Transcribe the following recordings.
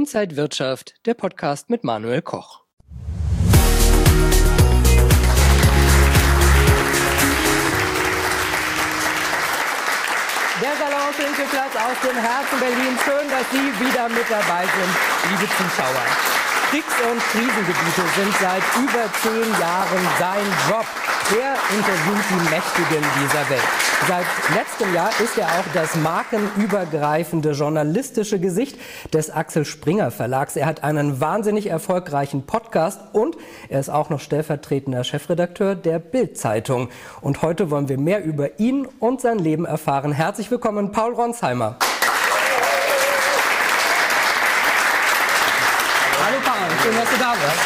Inside Wirtschaft, der Podcast mit Manuel Koch. Der Salon-Schinkelplatz aus dem Herzen Berlins. Schön, dass Sie wieder mit dabei sind, liebe Zuschauer. Kriegs- und Krisengebiete sind seit über 10 Jahren sein Job. Er interviewt die Mächtigen dieser Welt. Seit letztem Jahr ist er auch das markenübergreifende journalistische Gesicht des Axel Springer Verlags. Er hat einen wahnsinnig erfolgreichen Podcast und er ist auch noch stellvertretender Chefredakteur der Bild-Zeitung. Und heute wollen wir mehr über ihn und sein Leben erfahren. Herzlich willkommen, Paul Ronsheimer. Hallo Paul, schön, dass du da bist.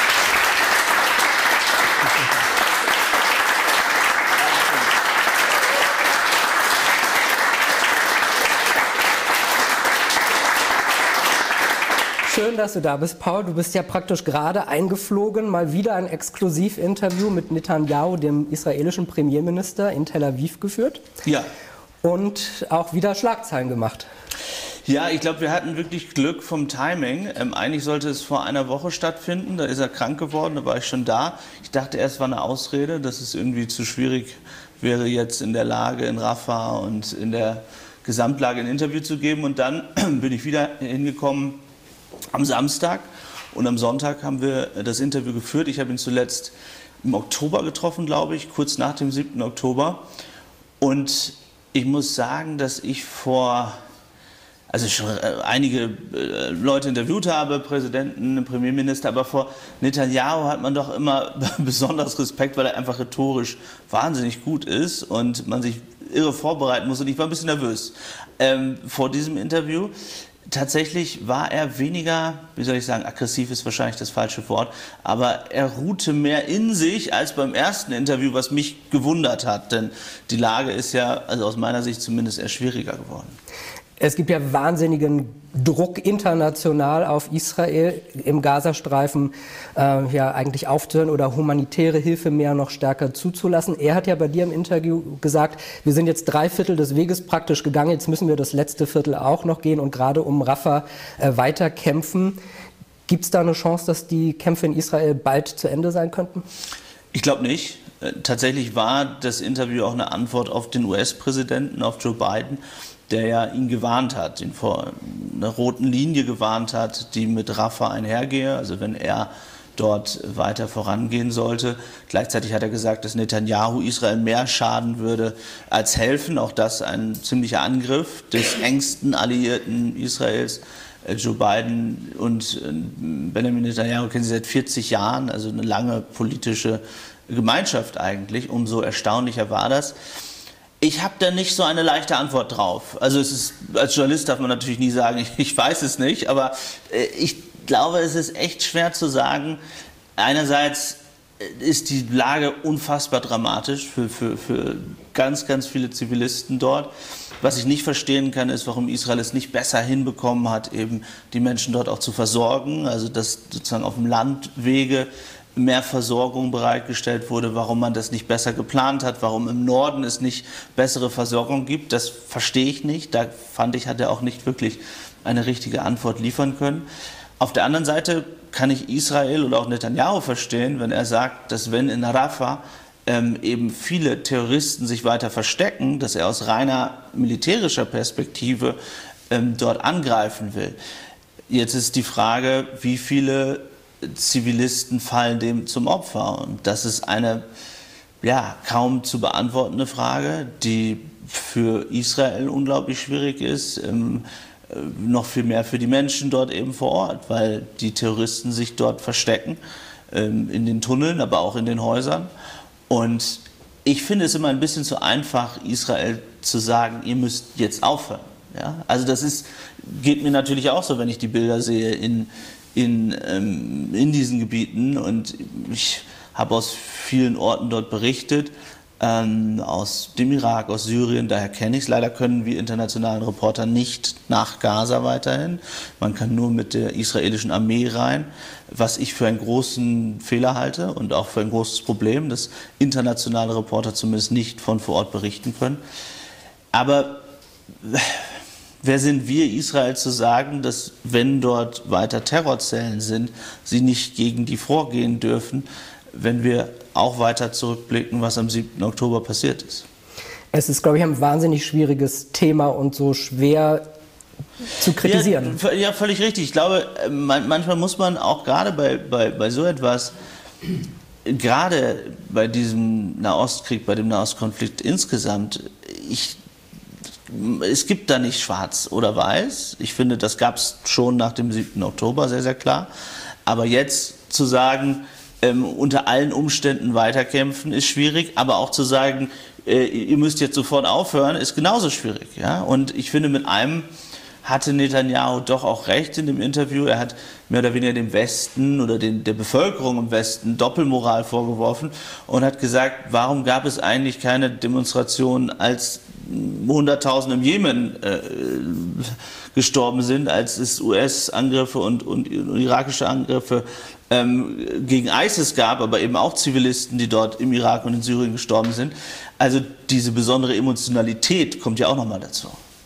Schön, dass du da bist, Paul. Du bist ja praktisch gerade eingeflogen, mal wieder ein Exklusivinterview mit Netanyahu, dem israelischen Premierminister, in Tel Aviv geführt. Ja. Und auch wieder Schlagzeilen gemacht. Ja, ich glaube, wir hatten wirklich Glück vom Timing. Eigentlich sollte es vor einer Woche stattfinden, da ist er krank geworden, da war ich schon da. Ich dachte erst, war eine Ausrede, dass es irgendwie zu schwierig wäre, jetzt in der Lage in Rafah und in der Gesamtlage ein Interview zu geben. Und dann bin ich wieder hingekommen am Samstag und am Sonntag haben wir das Interview geführt. Ich habe ihn zuletzt im Oktober getroffen, glaube ich, kurz nach dem 7. Oktober. Und ich muss sagen, dass ich schon einige Leute interviewt habe, Präsidenten, Premierminister, aber vor Netanyahu hat man doch immer besonders Respekt, weil er einfach rhetorisch wahnsinnig gut ist und man sich irre vorbereiten muss. Und ich war ein bisschen nervös vor diesem Interview. Tatsächlich war er weniger, wie soll ich sagen, aggressiv ist wahrscheinlich das falsche Wort, aber er ruhte mehr in sich als beim ersten Interview, was mich gewundert hat, denn die Lage ist ja, also aus meiner Sicht zumindest, eher schwieriger geworden. Es gibt ja wahnsinnigen Druck international auf Israel, im Gazastreifen eigentlich aufzuhören oder humanitäre Hilfe mehr noch stärker zuzulassen. Er hat ja bei dir im Interview gesagt, wir sind jetzt 3/4 des Weges praktisch gegangen, jetzt müssen wir das letzte Viertel auch noch gehen und gerade um Rafah weiter kämpfen. Gibt es da eine Chance, dass die Kämpfe in Israel bald zu Ende sein könnten? Ich glaube nicht. Tatsächlich war das Interview auch eine Antwort auf den US-Präsidenten, auf Joe Biden, der ja ihn gewarnt hat, ihn vor einer roten Linie gewarnt hat, die mit Rafah einhergehe, also wenn er dort weiter vorangehen sollte. Gleichzeitig hat er gesagt, dass Netanyahu Israel mehr schaden würde als helfen. Auch das ein ziemlicher Angriff des engsten Alliierten Israels. Joe Biden und Benjamin Netanyahu kennen sie seit 40 Jahren, also eine lange politische Gemeinschaft eigentlich. Umso erstaunlicher war das. Ich habe da nicht so eine leichte Antwort drauf. Also als Journalist darf man natürlich nie sagen, ich weiß es nicht, aber ich glaube, es ist echt schwer zu sagen. Einerseits ist die Lage unfassbar dramatisch für ganz, ganz viele Zivilisten dort. Was ich nicht verstehen kann, ist, warum Israel es nicht besser hinbekommen hat, eben die Menschen dort auch zu versorgen, also dass sozusagen auf dem Landwege mehr Versorgung bereitgestellt wurde, warum man das nicht besser geplant hat, warum im Norden es nicht bessere Versorgung gibt, das verstehe ich nicht. Da fand ich, hat er auch nicht wirklich eine richtige Antwort liefern können. Auf der anderen Seite kann ich Israel oder auch Netanyahu verstehen, wenn er sagt, dass wenn in Rafah eben viele Terroristen sich weiter verstecken, dass er aus reiner militärischer Perspektive dort angreifen will. Jetzt ist die Frage, wie viele Zivilisten fallen dem zum Opfer. Und das ist eine kaum zu beantwortende Frage, die für Israel unglaublich schwierig ist, noch viel mehr für die Menschen dort eben vor Ort, weil die Terroristen sich dort verstecken, in den Tunneln, aber auch in den Häusern. Und ich finde es immer ein bisschen zu einfach, Israel zu sagen, ihr müsst jetzt aufhören. Ja? Also das geht mir natürlich auch so, wenn ich die Bilder sehe in diesen Gebieten, und ich habe aus vielen Orten dort berichtet, aus dem Irak, aus Syrien, daher kenne ich es. Leider können wir internationalen Reporter nicht nach Gaza weiterhin. Man kann nur mit der israelischen Armee rein, was ich für einen großen Fehler halte und auch für ein großes Problem, dass internationale Reporter zumindest nicht von vor Ort berichten können. Aber wer sind wir, Israel, zu sagen, dass wenn dort weiter Terrorzellen sind, sie nicht gegen die vorgehen dürfen, wenn wir auch weiter zurückblicken, was am 7. Oktober passiert ist. Es ist, glaube ich, ein wahnsinnig schwieriges Thema und so schwer zu kritisieren. Ja, völlig richtig. Ich glaube, manchmal muss man auch gerade bei so etwas, gerade bei diesem Nahostkrieg, bei dem Nahostkonflikt insgesamt, es gibt da nicht schwarz oder weiß. Ich finde, das gab es schon nach dem 7. Oktober sehr, sehr klar. Aber jetzt zu sagen, unter allen Umständen weiterkämpfen, ist schwierig. Aber auch zu sagen, ihr müsst jetzt sofort aufhören, ist genauso schwierig. Ja? Und ich finde, mit einem hatte Netanyahu doch auch recht in dem Interview. Er hat mehr oder weniger dem Westen oder der Bevölkerung im Westen Doppelmoral vorgeworfen und hat gesagt, warum gab es eigentlich keine Demonstrationen, als Hunderttausende im Jemen gestorben sind, als es US-Angriffe und irakische Angriffe gegen ISIS gab, aber eben auch Zivilisten, die dort im Irak und in Syrien gestorben sind. Also diese besondere Emotionalität kommt ja auch nochmal dazu.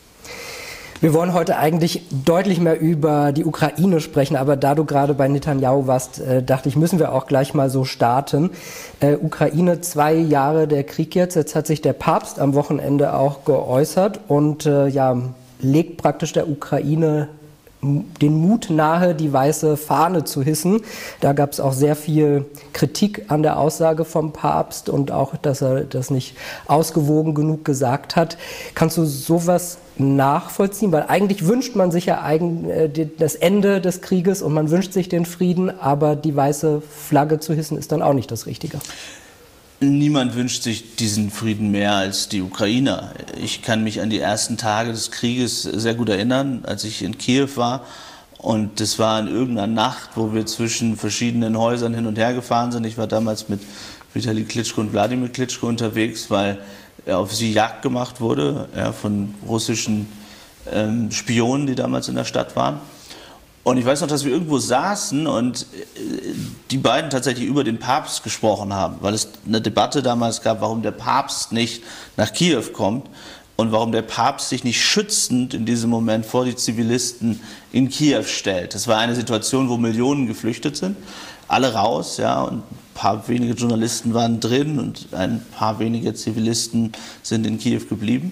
Wir wollen heute eigentlich deutlich mehr über die Ukraine sprechen, aber da du gerade bei Netanyahu warst, dachte ich, müssen wir auch gleich mal so starten. Ukraine, 2 Jahre der Krieg jetzt. Jetzt hat sich der Papst am Wochenende auch geäußert und legt praktisch der Ukraine den Mut nahe, die weiße Fahne zu hissen. Da gab es auch sehr viel Kritik an der Aussage vom Papst und auch, dass er das nicht ausgewogen genug gesagt hat. Kannst du sowas nachvollziehen? Weil eigentlich wünscht man sich ja das Ende des Krieges und man wünscht sich den Frieden, aber die weiße Flagge zu hissen ist dann auch nicht das Richtige. Niemand wünscht sich diesen Frieden mehr als die Ukrainer. Ich kann mich an die ersten Tage des Krieges sehr gut erinnern, als ich in Kiew war. Und das war in irgendeiner Nacht, wo wir zwischen verschiedenen Häusern hin und her gefahren sind. Ich war damals mit Vitali Klitschko und Wladimir Klitschko unterwegs, weil auf sie Jagd gemacht wurde, von russischen Spionen, die damals in der Stadt waren. Und ich weiß noch, dass wir irgendwo saßen und die beiden tatsächlich über den Papst gesprochen haben, weil es eine Debatte damals gab, warum der Papst nicht nach Kiew kommt und warum der Papst sich nicht schützend in diesem Moment vor die Zivilisten in Kiew stellt. Das war eine Situation, wo Millionen geflüchtet sind, alle raus, ja, und ein paar wenige Journalisten waren drin und ein paar wenige Zivilisten sind in Kiew geblieben.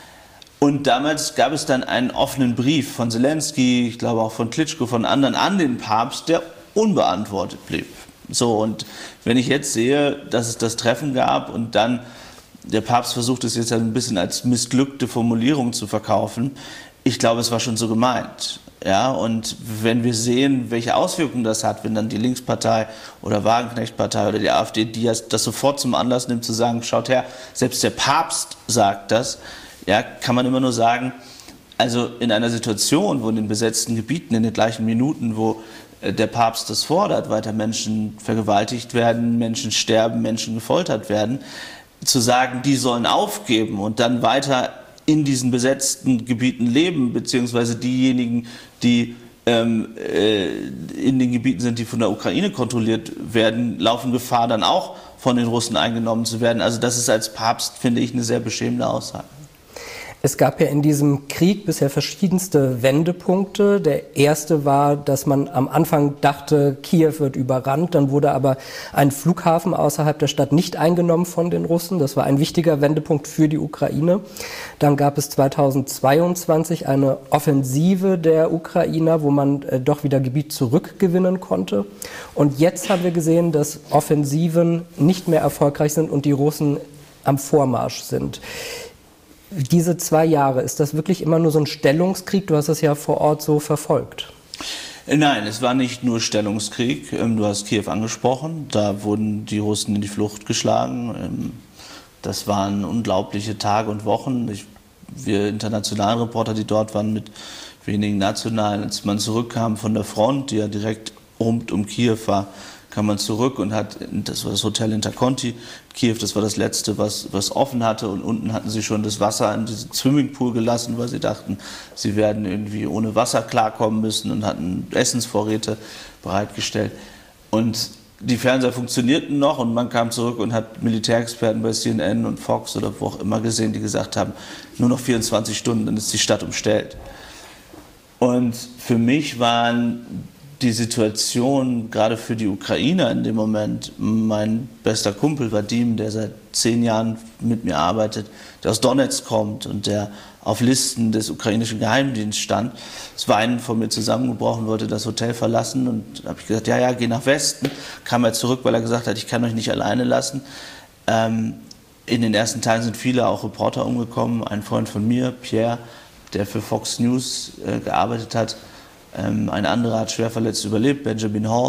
Und damals gab es dann einen offenen Brief von Zelensky, ich glaube auch von Klitschko, von anderen an den Papst, der unbeantwortet blieb. So, und wenn ich jetzt sehe, dass es das Treffen gab und dann der Papst versucht es jetzt ein bisschen als missglückte Formulierung zu verkaufen, ich glaube, es war schon so gemeint. Ja, und wenn wir sehen, welche Auswirkungen das hat, wenn dann die Linkspartei oder Wagenknecht-Partei oder die AfD, die das sofort zum Anlass nimmt, zu sagen, schaut her, selbst der Papst sagt das, ja, kann man immer nur sagen, also in einer Situation, wo in den besetzten Gebieten, in den gleichen Minuten, wo der Papst das fordert, weiter Menschen vergewaltigt werden, Menschen sterben, Menschen gefoltert werden, zu sagen, die sollen aufgeben und dann weiter in diesen besetzten Gebieten leben, beziehungsweise diejenigen, die in den Gebieten sind, die von der Ukraine kontrolliert werden, laufen Gefahr, dann auch von den Russen eingenommen zu werden. Also das ist als Papst, finde ich, eine sehr beschämende Aussage. Es gab ja in diesem Krieg bisher verschiedenste Wendepunkte. Der erste war, dass man am Anfang dachte, Kiew wird überrannt. Dann wurde aber ein Flughafen außerhalb der Stadt nicht eingenommen von den Russen. Das war ein wichtiger Wendepunkt für die Ukraine. Dann gab es 2022 eine Offensive der Ukrainer, wo man doch wieder Gebiet zurückgewinnen konnte. Und jetzt haben wir gesehen, dass Offensiven nicht mehr erfolgreich sind und die Russen am Vormarsch sind. Diese 2 Jahre, ist das wirklich immer nur so ein Stellungskrieg? Du hast es ja vor Ort so verfolgt. Nein, es war nicht nur Stellungskrieg. Du hast Kiew angesprochen. Da wurden die Russen in die Flucht geschlagen. Das waren unglaubliche Tage und Wochen. Wir internationalen Reporter, die dort waren, mit wenigen nationalen, als man zurückkam von der Front, die ja direkt rund um Kiew war, kam man zurück und das war das Hotel Interconti Kiew, das war das letzte, was offen hatte, und unten hatten sie schon das Wasser in diesen Swimmingpool gelassen, weil sie dachten, sie werden irgendwie ohne Wasser klarkommen müssen, und hatten Essensvorräte bereitgestellt. Und die Fernseher funktionierten noch und man kam zurück und hat Militärexperten bei CNN und Fox oder wo auch immer gesehen, die gesagt haben, nur noch 24 Stunden, dann ist die Stadt umstellt. Und für mich waren die Situation, gerade für die Ukrainer in dem Moment, mein bester Kumpel Vadim, der seit 10 Jahren mit mir arbeitet, der aus Donetsk kommt und der auf Listen des ukrainischen Geheimdienstes stand. Es war einen von mir zusammengebrochen, wollte das Hotel verlassen und habe ich gesagt, ja, geh nach Westen. Kam er zurück, weil er gesagt hat, ich kann euch nicht alleine lassen. In den ersten Tagen sind viele auch Reporter umgekommen. Ein Freund von mir, Pierre, der für Fox News gearbeitet hat, ein anderer hat schwer verletzt überlebt, Benjamin Hall.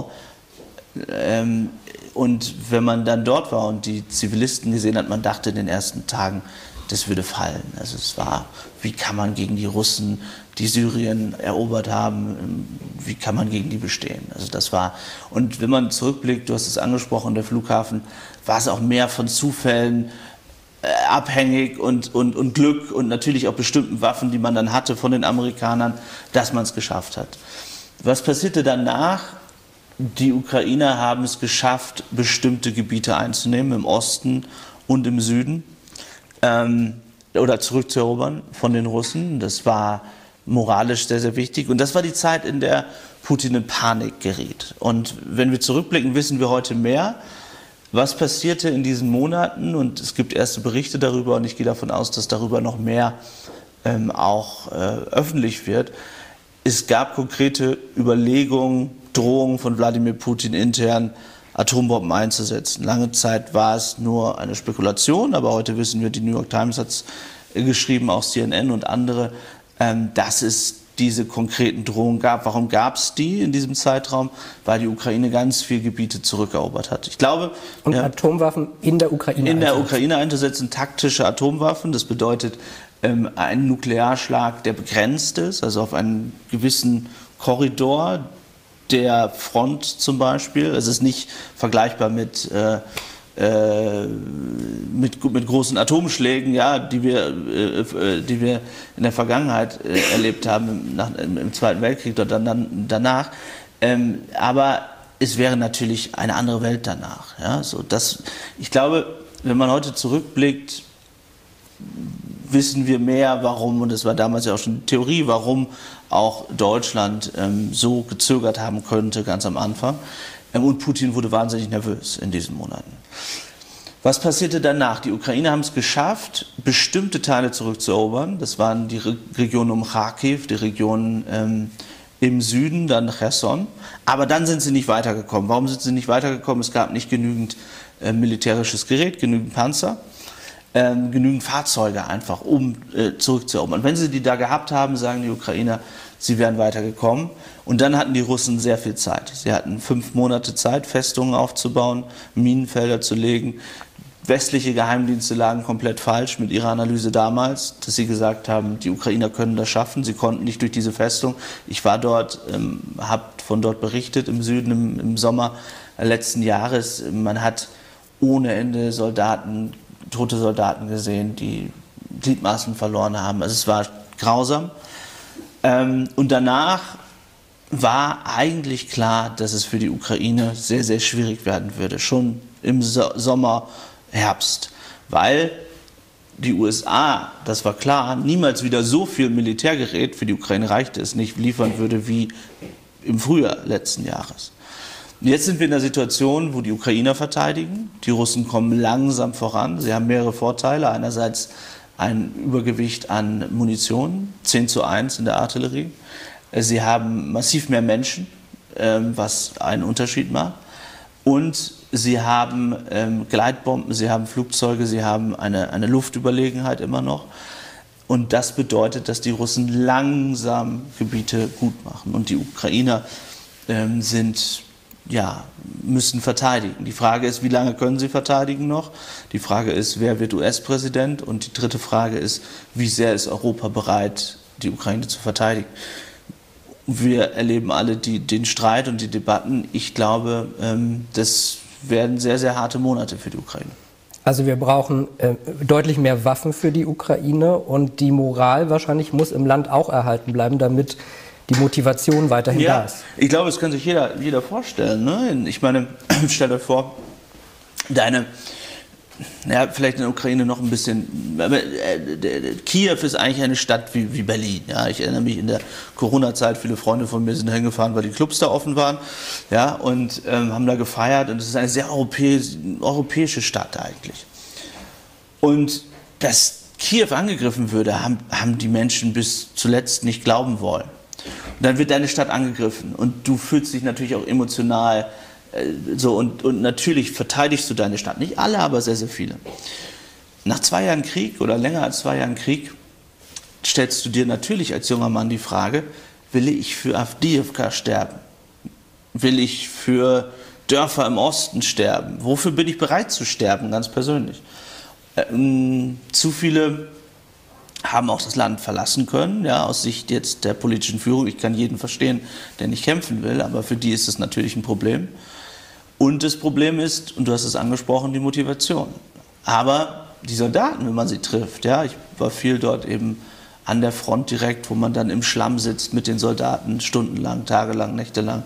Und wenn man dann dort war und die Zivilisten gesehen hat, man dachte in den ersten Tagen, das würde fallen. Also es war, wie kann man gegen die Russen, die Syrien erobert haben, wie kann man gegen die bestehen? Also das war, und wenn man zurückblickt, du hast es angesprochen, der Flughafen, war es auch mehr von Zufällen abhängig und Glück und natürlich auch bestimmten Waffen, die man dann hatte von den Amerikanern, dass man es geschafft hat. Was passierte danach? Die Ukrainer haben es geschafft, bestimmte Gebiete einzunehmen, im Osten und im Süden, oder zurückzuerobern von den Russen. Das war moralisch sehr, sehr wichtig. Und das war die Zeit, in der Putin in Panik geriet. Und wenn wir zurückblicken, wissen wir heute mehr. Was passierte in diesen Monaten? Und es gibt erste Berichte darüber und ich gehe davon aus, dass darüber noch mehr auch öffentlich wird. Es gab konkrete Überlegungen, Drohungen von Wladimir Putin intern, Atombomben einzusetzen. Lange Zeit war es nur eine Spekulation, aber heute wissen wir, die New York Times hat es geschrieben, auch CNN und andere, dass es diese konkreten Drohungen gab. Warum gab es die in diesem Zeitraum? Weil die Ukraine ganz viele Gebiete zurückerobert hat. Ich glaube, und Atomwaffen in der Ukraine in der Ukraine einzusetzen, taktische Atomwaffen. Das bedeutet einen Nuklearschlag, der begrenzt ist, also auf einen gewissen Korridor der Front zum Beispiel. Es ist nicht vergleichbar mit großen Atomschlägen, ja, die wir in der Vergangenheit erlebt haben, im Zweiten Weltkrieg oder danach. Aber es wäre natürlich eine andere Welt danach. Ja, so ich glaube, wenn man heute zurückblickt, wissen wir mehr, warum, und das war damals ja auch schon die Theorie, warum auch Deutschland so gezögert haben könnte, ganz am Anfang. Und Putin wurde wahnsinnig nervös in diesen Monaten. Was passierte danach? Die Ukrainer haben es geschafft, bestimmte Teile zurückzuerobern. Das waren die Regionen um Kharkiv, die Regionen im Süden, dann Cherson. Aber dann sind sie nicht weitergekommen. Warum sind sie nicht weitergekommen? Es gab nicht genügend militärisches Gerät, genügend Panzer. Genügend Fahrzeuge einfach, um zurückzuerobern. Und wenn sie die da gehabt haben, sagen die Ukrainer, sie wären weitergekommen. Und dann hatten die Russen sehr viel Zeit. Sie hatten 5 Monate Zeit, Festungen aufzubauen, Minenfelder zu legen. Westliche Geheimdienste lagen komplett falsch mit ihrer Analyse damals, dass sie gesagt haben, die Ukrainer können das schaffen. Sie konnten nicht durch diese Festung. Ich war dort, habe von dort berichtet im Süden im Sommer letzten Jahres. Man hat ohne Ende tote Soldaten gesehen, die Gliedmaßen verloren haben. Also es war grausam. Und danach war eigentlich klar, dass es für die Ukraine sehr, sehr schwierig werden würde. Schon im Sommer, Herbst. Weil die USA, das war klar, niemals wieder so viel Militärgerät, für die Ukraine reichte es nicht, liefern würde wie im Frühjahr letzten Jahres. Jetzt sind wir in der Situation, wo die Ukrainer verteidigen. Die Russen kommen langsam voran. Sie haben mehrere Vorteile. Einerseits ein Übergewicht an Munition, 10:1 in der Artillerie. Sie haben massiv mehr Menschen, was einen Unterschied macht. Und sie haben Gleitbomben, sie haben Flugzeuge, sie haben eine Luftüberlegenheit immer noch. Und das bedeutet, dass die Russen langsam Gebiete gut machen. Und die Ukrainer müssen verteidigen. Die Frage ist, wie lange können sie verteidigen noch? Die Frage ist, wer wird US-Präsident? Und die dritte Frage ist, wie sehr ist Europa bereit, die Ukraine zu verteidigen? Wir erleben alle den Streit und die Debatten. Ich glaube, das werden sehr, sehr harte Monate für die Ukraine. Also wir brauchen deutlich mehr Waffen für die Ukraine und die Moral wahrscheinlich muss im Land auch erhalten bleiben, damit die Motivation weiterhin da ist. Ich glaube, das kann sich jeder vorstellen. Ne? Ich meine, stell dir vor, vielleicht in der Ukraine noch ein bisschen, aber Kiew ist eigentlich eine Stadt wie Berlin. Ja? Ich erinnere mich, in der Corona-Zeit, viele Freunde von mir sind hingefahren, weil die Clubs da offen waren, ja? Und haben da gefeiert. Und es ist eine sehr europäische Stadt eigentlich. Und dass Kiew angegriffen würde, haben die Menschen bis zuletzt nicht glauben wollen. Und dann wird deine Stadt angegriffen und du fühlst dich natürlich auch emotional und natürlich verteidigst du deine Stadt. Nicht alle, aber sehr, sehr viele. Nach 2 Jahren Krieg oder länger als 2 Jahren Krieg stellst du dir natürlich als junger Mann die Frage, will ich für Awdijiwka sterben? Will ich für Dörfer im Osten sterben? Wofür bin ich bereit zu sterben, ganz persönlich? Zu viele haben auch das Land verlassen können, ja, aus Sicht jetzt der politischen Führung. Ich kann jeden verstehen, der nicht kämpfen will, aber für die ist es natürlich ein Problem. Und das Problem ist, und du hast es angesprochen, die Motivation. Aber die Soldaten, wenn man sie trifft, ja, ich war viel dort eben an der Front direkt, wo man dann im Schlamm sitzt mit den Soldaten, stundenlang, tagelang, nächtelang,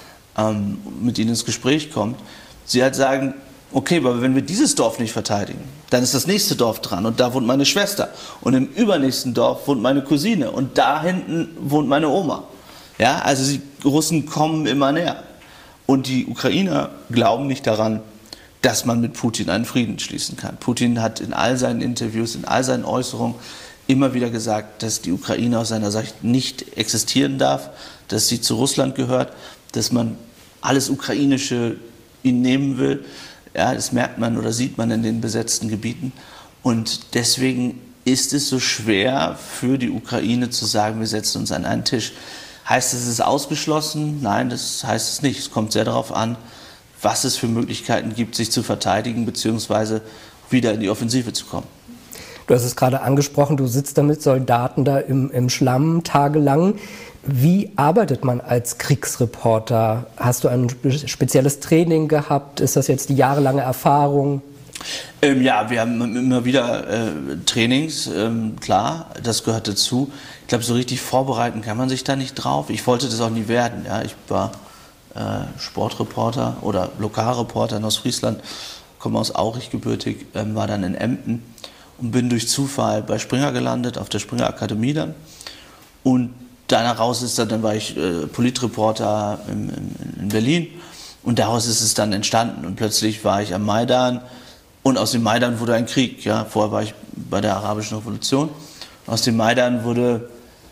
mit ihnen ins Gespräch kommt. Sie halt sagen, okay, aber wenn wir dieses Dorf nicht verteidigen, dann ist das nächste Dorf dran und da wohnt meine Schwester und im übernächsten Dorf wohnt meine Cousine und da hinten wohnt meine Oma. Ja, also die Russen kommen immer näher und die Ukrainer glauben nicht daran, dass man mit Putin einen Frieden schließen kann. Putin hat in all seinen Interviews, in all seinen Äußerungen immer wieder gesagt, dass die Ukraine aus seiner Sicht nicht existieren darf, dass sie zu Russland gehört, dass man alles Ukrainische ihnen nehmen will. Ja, das merkt man oder sieht man in den besetzten Gebieten. Und deswegen ist es so schwer für die Ukraine zu sagen, wir setzen uns an einen Tisch. Heißt es, es ist ausgeschlossen? Nein, das heißt es nicht. Es kommt sehr darauf an, was es für Möglichkeiten gibt, sich zu verteidigen bzw. wieder in die Offensive zu kommen. Du hast es gerade angesprochen, du sitzt da mit Soldaten da im Schlamm tagelang. Wie arbeitet man als Kriegsreporter? Hast du ein spezielles Training gehabt? Ist das jetzt die jahrelange Erfahrung? Ja, wir haben immer wieder Trainings, klar, das gehört dazu. Ich glaube, so richtig vorbereiten kann man sich da nicht drauf. Ich wollte das auch nie werden. Ja. Ich war Sportreporter oder Lokalreporter in Ostfriesland, komme aus Aurich gebürtig, war dann in Emden und bin durch Zufall bei Springer gelandet, auf der Springer Akademie dann. Und daraus ist dann war ich Politreporter in Berlin und daraus ist es dann entstanden. Und plötzlich war ich am Maidan und aus dem Maidan wurde ein Krieg. Ja. Vorher war ich bei der Arabischen Revolution. Aus dem Maidan wurde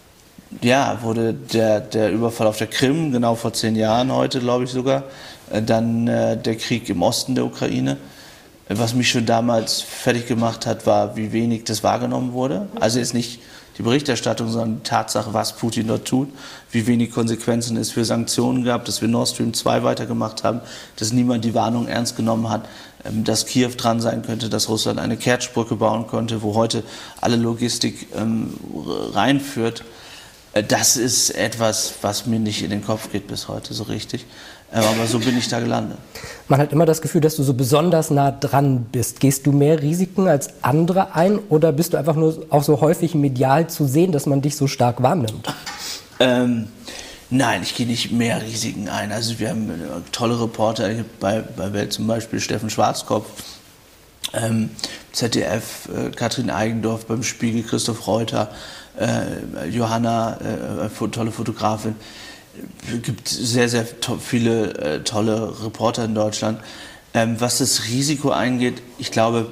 der Überfall auf der Krim, genau vor 10 Jahren heute, glaube ich sogar, dann der Krieg im Osten der Ukraine. Was mich schon damals fertig gemacht hat, war, wie wenig das wahrgenommen wurde. Also jetzt nicht die Berichterstattung, sondern die Tatsache, was Putin dort tut, wie wenig Konsequenzen es für Sanktionen gab, dass wir Nord Stream 2 weitergemacht haben, dass niemand die Warnung ernst genommen hat, dass Kiew dran sein könnte, dass Russland eine Kertschbrücke bauen konnte, wo heute alle Logistik reinführt. Das ist etwas, was mir nicht in den Kopf geht bis heute so richtig. Aber so bin ich da gelandet. Man hat immer das Gefühl, dass du so besonders nah dran bist. Gehst du mehr Risiken als andere ein oder bist du einfach nur auch so häufig medial zu sehen, dass man dich so stark wahrnimmt? Nein, ich gehe nicht mehr Risiken ein. Also wir haben tolle Reporter, bei Welt zum Beispiel Steffen Schwarzkopf, ZDF, Katrin Eigendorf, beim Spiegel Christoph Reuter, Johanna, tolle Fotografin. Es gibt sehr, sehr viele tolle Reporter in Deutschland. Was das Risiko eingeht, ich glaube,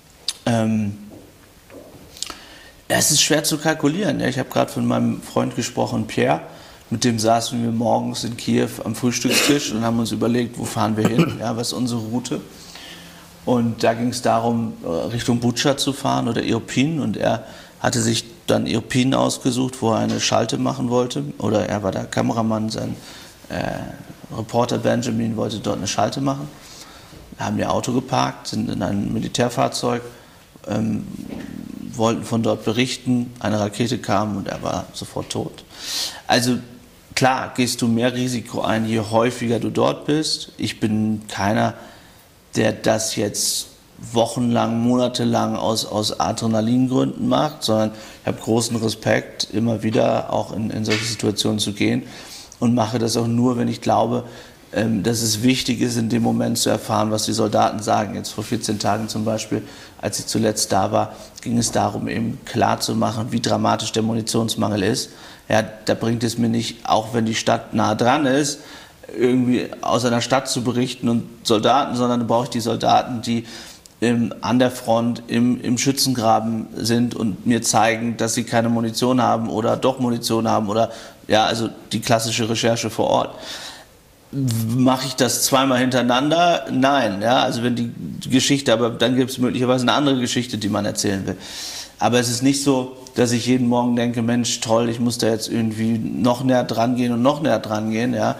es ist schwer zu kalkulieren. Ja, ich habe gerade von meinem Freund gesprochen, Pierre, mit dem saßen wir morgens in Kiew am Frühstückstisch und haben uns überlegt, wo fahren wir hin, ja, was ist unsere Route. Und da ging es darum, Richtung Butscha zu fahren oder Irpin, und er hatte sich dann Irpin ausgesucht, wo er eine Schalte machen wollte, oder er war der Kameramann, sein Reporter Benjamin wollte dort eine Schalte machen. Wir haben ihr Auto geparkt, sind in ein Militärfahrzeug, wollten von dort berichten, eine Rakete kam und er war sofort tot. Also klar, gehst du mehr Risiko ein, je häufiger du dort bist. Ich bin keiner, der das jetzt wochenlang, monatelang aus Adrenalingründen macht, sondern ich habe großen Respekt, immer wieder auch in solche Situationen zu gehen und mache das auch nur, wenn ich glaube, dass es wichtig ist, in dem Moment zu erfahren, was die Soldaten sagen. Jetzt vor 14 Tagen zum Beispiel, als ich zuletzt da war, ging es darum, eben klarzumachen, wie dramatisch der Munitionsmangel ist. Ja, da bringt es mir nicht, auch wenn die Stadt nah dran ist, irgendwie aus einer Stadt zu berichten und Soldaten, sondern da brauche ich die Soldaten, die an der Front im Schützengraben sind und mir zeigen, dass sie keine Munition haben oder doch Munition haben oder ja, also die klassische Recherche vor Ort. Mache ich das zweimal hintereinander? Nein, ja, also wenn die Geschichte, aber dann gibt es möglicherweise eine andere Geschichte, die man erzählen will. Aber es ist nicht so, dass ich jeden Morgen denke, Mensch, toll, ich muss da jetzt irgendwie noch näher dran gehen und noch näher dran gehen, ja.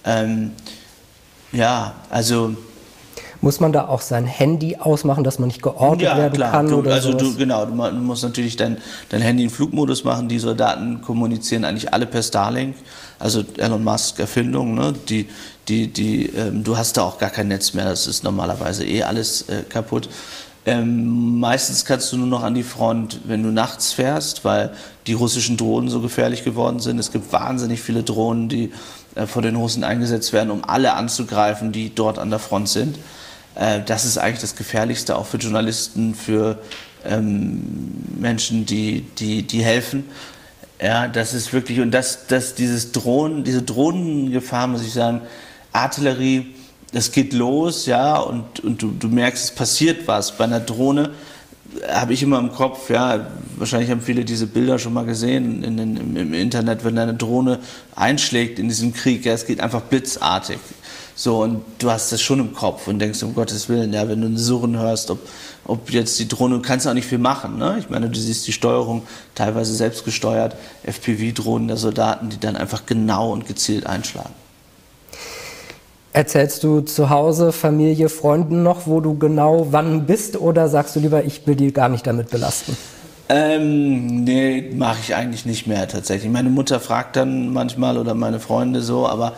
Ja, also... Muss man da auch sein Handy ausmachen, dass man nicht geortet werden kann? Du musst natürlich dein Handy in Flugmodus machen. Die Soldaten kommunizieren eigentlich alle per Starlink, also Elon Musk Erfindung. Ne? Du hast da auch gar kein Netz mehr, das ist normalerweise alles kaputt. Meistens kannst du nur noch an die Front, wenn du nachts fährst, weil die russischen Drohnen so gefährlich geworden sind. Es gibt wahnsinnig viele Drohnen, die von den Russen eingesetzt werden, um alle anzugreifen, die dort an der Front sind. Das ist eigentlich das Gefährlichste, auch für Journalisten, für Menschen, die helfen. Ja, das ist wirklich, und diese Drohnengefahr, muss ich sagen, Artillerie, das geht los, ja, und du merkst, es passiert was. Bei einer Drohne habe ich immer im Kopf, ja, wahrscheinlich haben viele diese Bilder schon mal gesehen im Internet, wenn eine Drohne einschlägt in diesem Krieg, ja, es geht einfach blitzartig. So, und du hast das schon im Kopf und denkst, um Gottes Willen, ja, wenn du ein Surren hörst, ob jetzt die Drohne, du kannst auch nicht viel machen, ne? Ich meine, du siehst die Steuerung, teilweise selbst gesteuert, FPV-Drohnen der Soldaten, die dann einfach genau und gezielt einschlagen. Erzählst du zu Hause, Familie, Freunden noch, wo du genau wann bist, oder sagst du lieber, ich will die gar nicht damit belasten? Nee, mache ich eigentlich nicht mehr tatsächlich. Meine Mutter fragt dann manchmal oder meine Freunde so, aber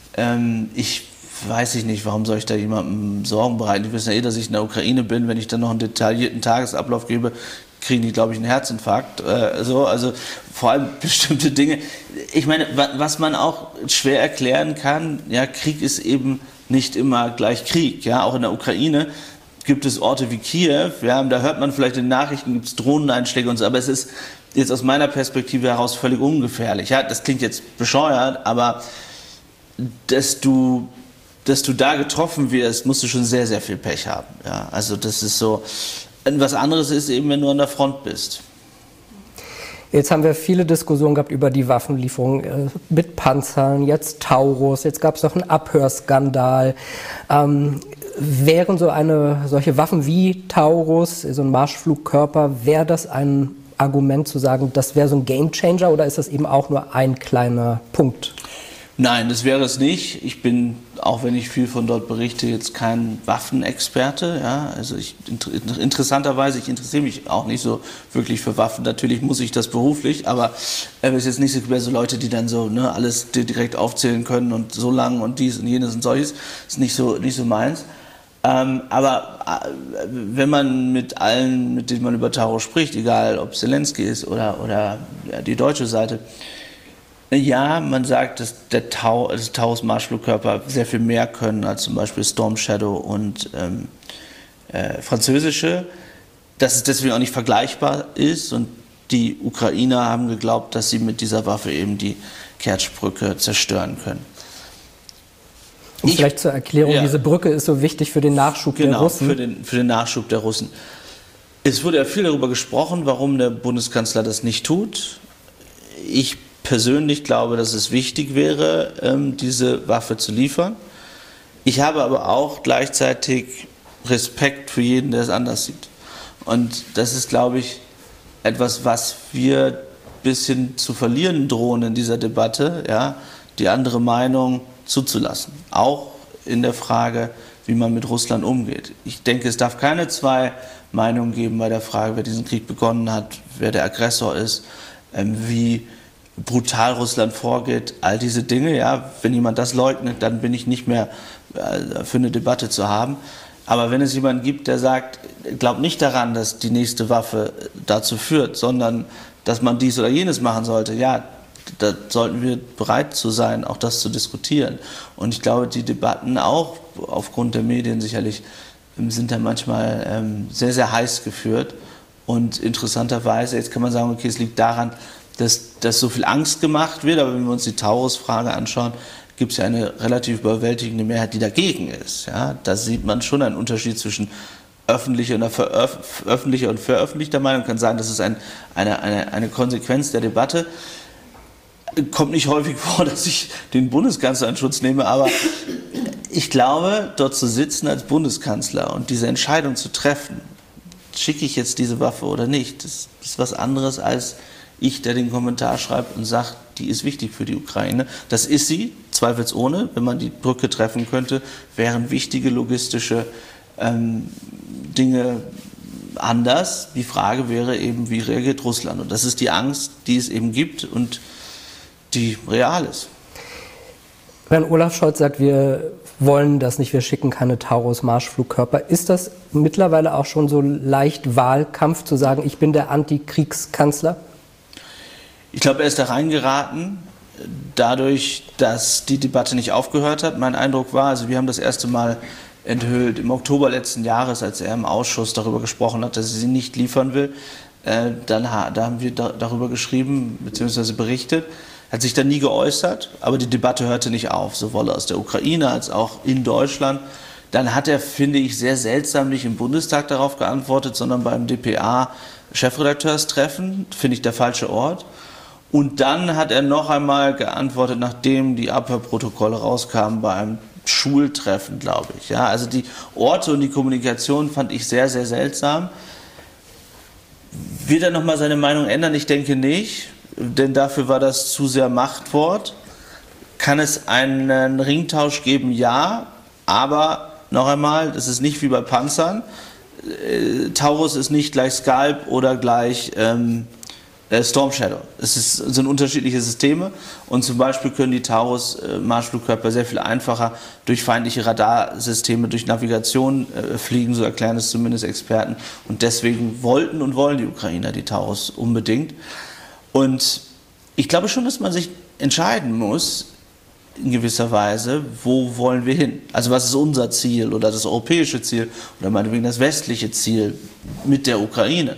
weiß ich nicht, warum soll ich da jemandem Sorgen bereiten? Die wissen ja dass ich in der Ukraine bin. Wenn ich dann noch einen detaillierten Tagesablauf gebe, kriegen die, glaube ich, einen Herzinfarkt. Also vor allem bestimmte Dinge. Ich meine, was man auch schwer erklären kann, ja, Krieg ist eben nicht immer gleich Krieg. Ja, auch in der Ukraine gibt es Orte wie Kiew, ja, da hört man vielleicht in den Nachrichten, gibt es Drohneneinschläge und so, aber es ist jetzt aus meiner Perspektive heraus völlig ungefährlich. Ja, das klingt jetzt bescheuert, aber dass du da getroffen wirst, musst du schon sehr, sehr viel Pech haben. Ja, also das ist so. Was anderes ist eben, wenn du an der Front bist. Jetzt haben wir viele Diskussionen gehabt über die Waffenlieferung mit Panzern, jetzt Taurus, jetzt gab es noch einen Abhörskandal. Wären solche Waffen wie Taurus, so ein Marschflugkörper, wäre das ein Argument zu sagen, das wäre so ein Gamechanger, oder ist das eben auch nur ein kleiner Punkt? Nein, das wäre es nicht. Ich bin, auch wenn ich viel von dort berichte, jetzt kein Waffenexperte. Ja? Also interessanterweise, ich interessiere mich auch nicht so wirklich für Waffen. Natürlich muss ich das beruflich, aber es ist jetzt nicht so Leute, die dann so alles direkt aufzählen können und so lang und dies und jenes und solches. Das ist nicht so meins. Aber wenn man mit allen, mit denen man über Taurus spricht, egal ob Zelensky ist oder die deutsche Seite, ja, man sagt, dass das Taurus Marschflugkörper sehr viel mehr können als zum Beispiel Storm Shadow und französische, dass es deswegen auch nicht vergleichbar ist, und die Ukrainer haben geglaubt, dass sie mit dieser Waffe eben die Kertsch-Brücke zerstören können. Und vielleicht zur Erklärung, diese Brücke ist so wichtig für den Nachschub der Russen. Genau, für den Nachschub der Russen. Es wurde ja viel darüber gesprochen, warum der Bundeskanzler das nicht tut. Ich persönlich glaube, dass es wichtig wäre, diese Waffe zu liefern. Ich habe aber auch gleichzeitig Respekt für jeden, der es anders sieht. Und das ist, glaube ich, etwas, was wir ein bisschen zu verlieren drohen in dieser Debatte, ja, die andere Meinung zuzulassen. Auch in der Frage, wie man mit Russland umgeht. Ich denke, es darf keine zwei Meinungen geben bei der Frage, wer diesen Krieg begonnen hat, wer der Aggressor ist, wie brutal Russland vorgeht, all diese Dinge. Ja, wenn jemand das leugnet, dann bin ich nicht mehr für eine Debatte zu haben. Aber wenn es jemanden gibt, der sagt, glaubt nicht daran, dass die nächste Waffe dazu führt, sondern dass man dies oder jenes machen sollte, ja, da sollten wir bereit zu sein, auch das zu diskutieren. Und ich glaube, die Debatten auch aufgrund der Medien sicherlich sind da manchmal sehr, sehr heiß geführt. Und interessanterweise, jetzt kann man sagen, okay, es liegt daran, dass so viel Angst gemacht wird, aber wenn wir uns die Taurus-Frage anschauen, gibt es ja eine relativ überwältigende Mehrheit, die dagegen ist. Ja, da sieht man schon einen Unterschied zwischen öffentlicher und veröffentlichter Meinung. Man kann sagen, das ist eine Konsequenz der Debatte. Kommt nicht häufig vor, dass ich den Bundeskanzler in Schutz nehme, aber ich glaube, dort zu sitzen als Bundeskanzler und diese Entscheidung zu treffen, schicke ich jetzt diese Waffe oder nicht, das ist was anderes als ich, der den Kommentar schreibt und sagt, die ist wichtig für die Ukraine. Das ist sie, zweifelsohne. Wenn man die Brücke treffen könnte, wären wichtige logistische Dinge anders. Die Frage wäre eben, wie reagiert Russland? Und das ist die Angst, die es eben gibt und die real ist. Wenn Olaf Scholz sagt, wir wollen das nicht, wir schicken keine Taurus-Marschflugkörper, ist das mittlerweile auch schon so leicht Wahlkampf zu sagen, ich bin der Antikriegskanzler? Ich glaube, er ist da reingeraten, dadurch, dass die Debatte nicht aufgehört hat. Mein Eindruck war, also wir haben das erste Mal enthüllt im Oktober letzten Jahres, als er im Ausschuss darüber gesprochen hat, dass er sie nicht liefern will. Da haben wir darüber geschrieben bzw. berichtet. Er hat sich dann nie geäußert, aber die Debatte hörte nicht auf, sowohl aus der Ukraine als auch in Deutschland. Dann hat er, finde ich, sehr seltsam nicht im Bundestag darauf geantwortet, sondern beim dpa-Chefredakteurstreffen, finde ich der falsche Ort. Und dann hat er noch einmal geantwortet, nachdem die Abhörprotokolle rauskamen, bei einem Schultreffen, glaube ich. Ja, also die Orte und die Kommunikation fand ich sehr, sehr seltsam. Wird er noch mal seine Meinung ändern? Ich denke nicht, denn dafür war das zu sehr Machtwort. Kann es einen Ringtausch geben? Ja, aber noch einmal, das ist nicht wie bei Panzern. Taurus ist nicht gleich Scalp oder gleich Storm Shadow. Sind unterschiedliche Systeme und zum Beispiel können die Taurus-Marschflugkörper sehr viel einfacher durch feindliche Radarsysteme, durch Navigation fliegen, so erklären es zumindest Experten. Und deswegen wollten und wollen die Ukrainer die Taurus unbedingt. Und ich glaube schon, dass man sich entscheiden muss, in gewisser Weise, wo wollen wir hin? Also was ist unser Ziel oder das europäische Ziel oder meinetwegen das westliche Ziel mit der Ukraine?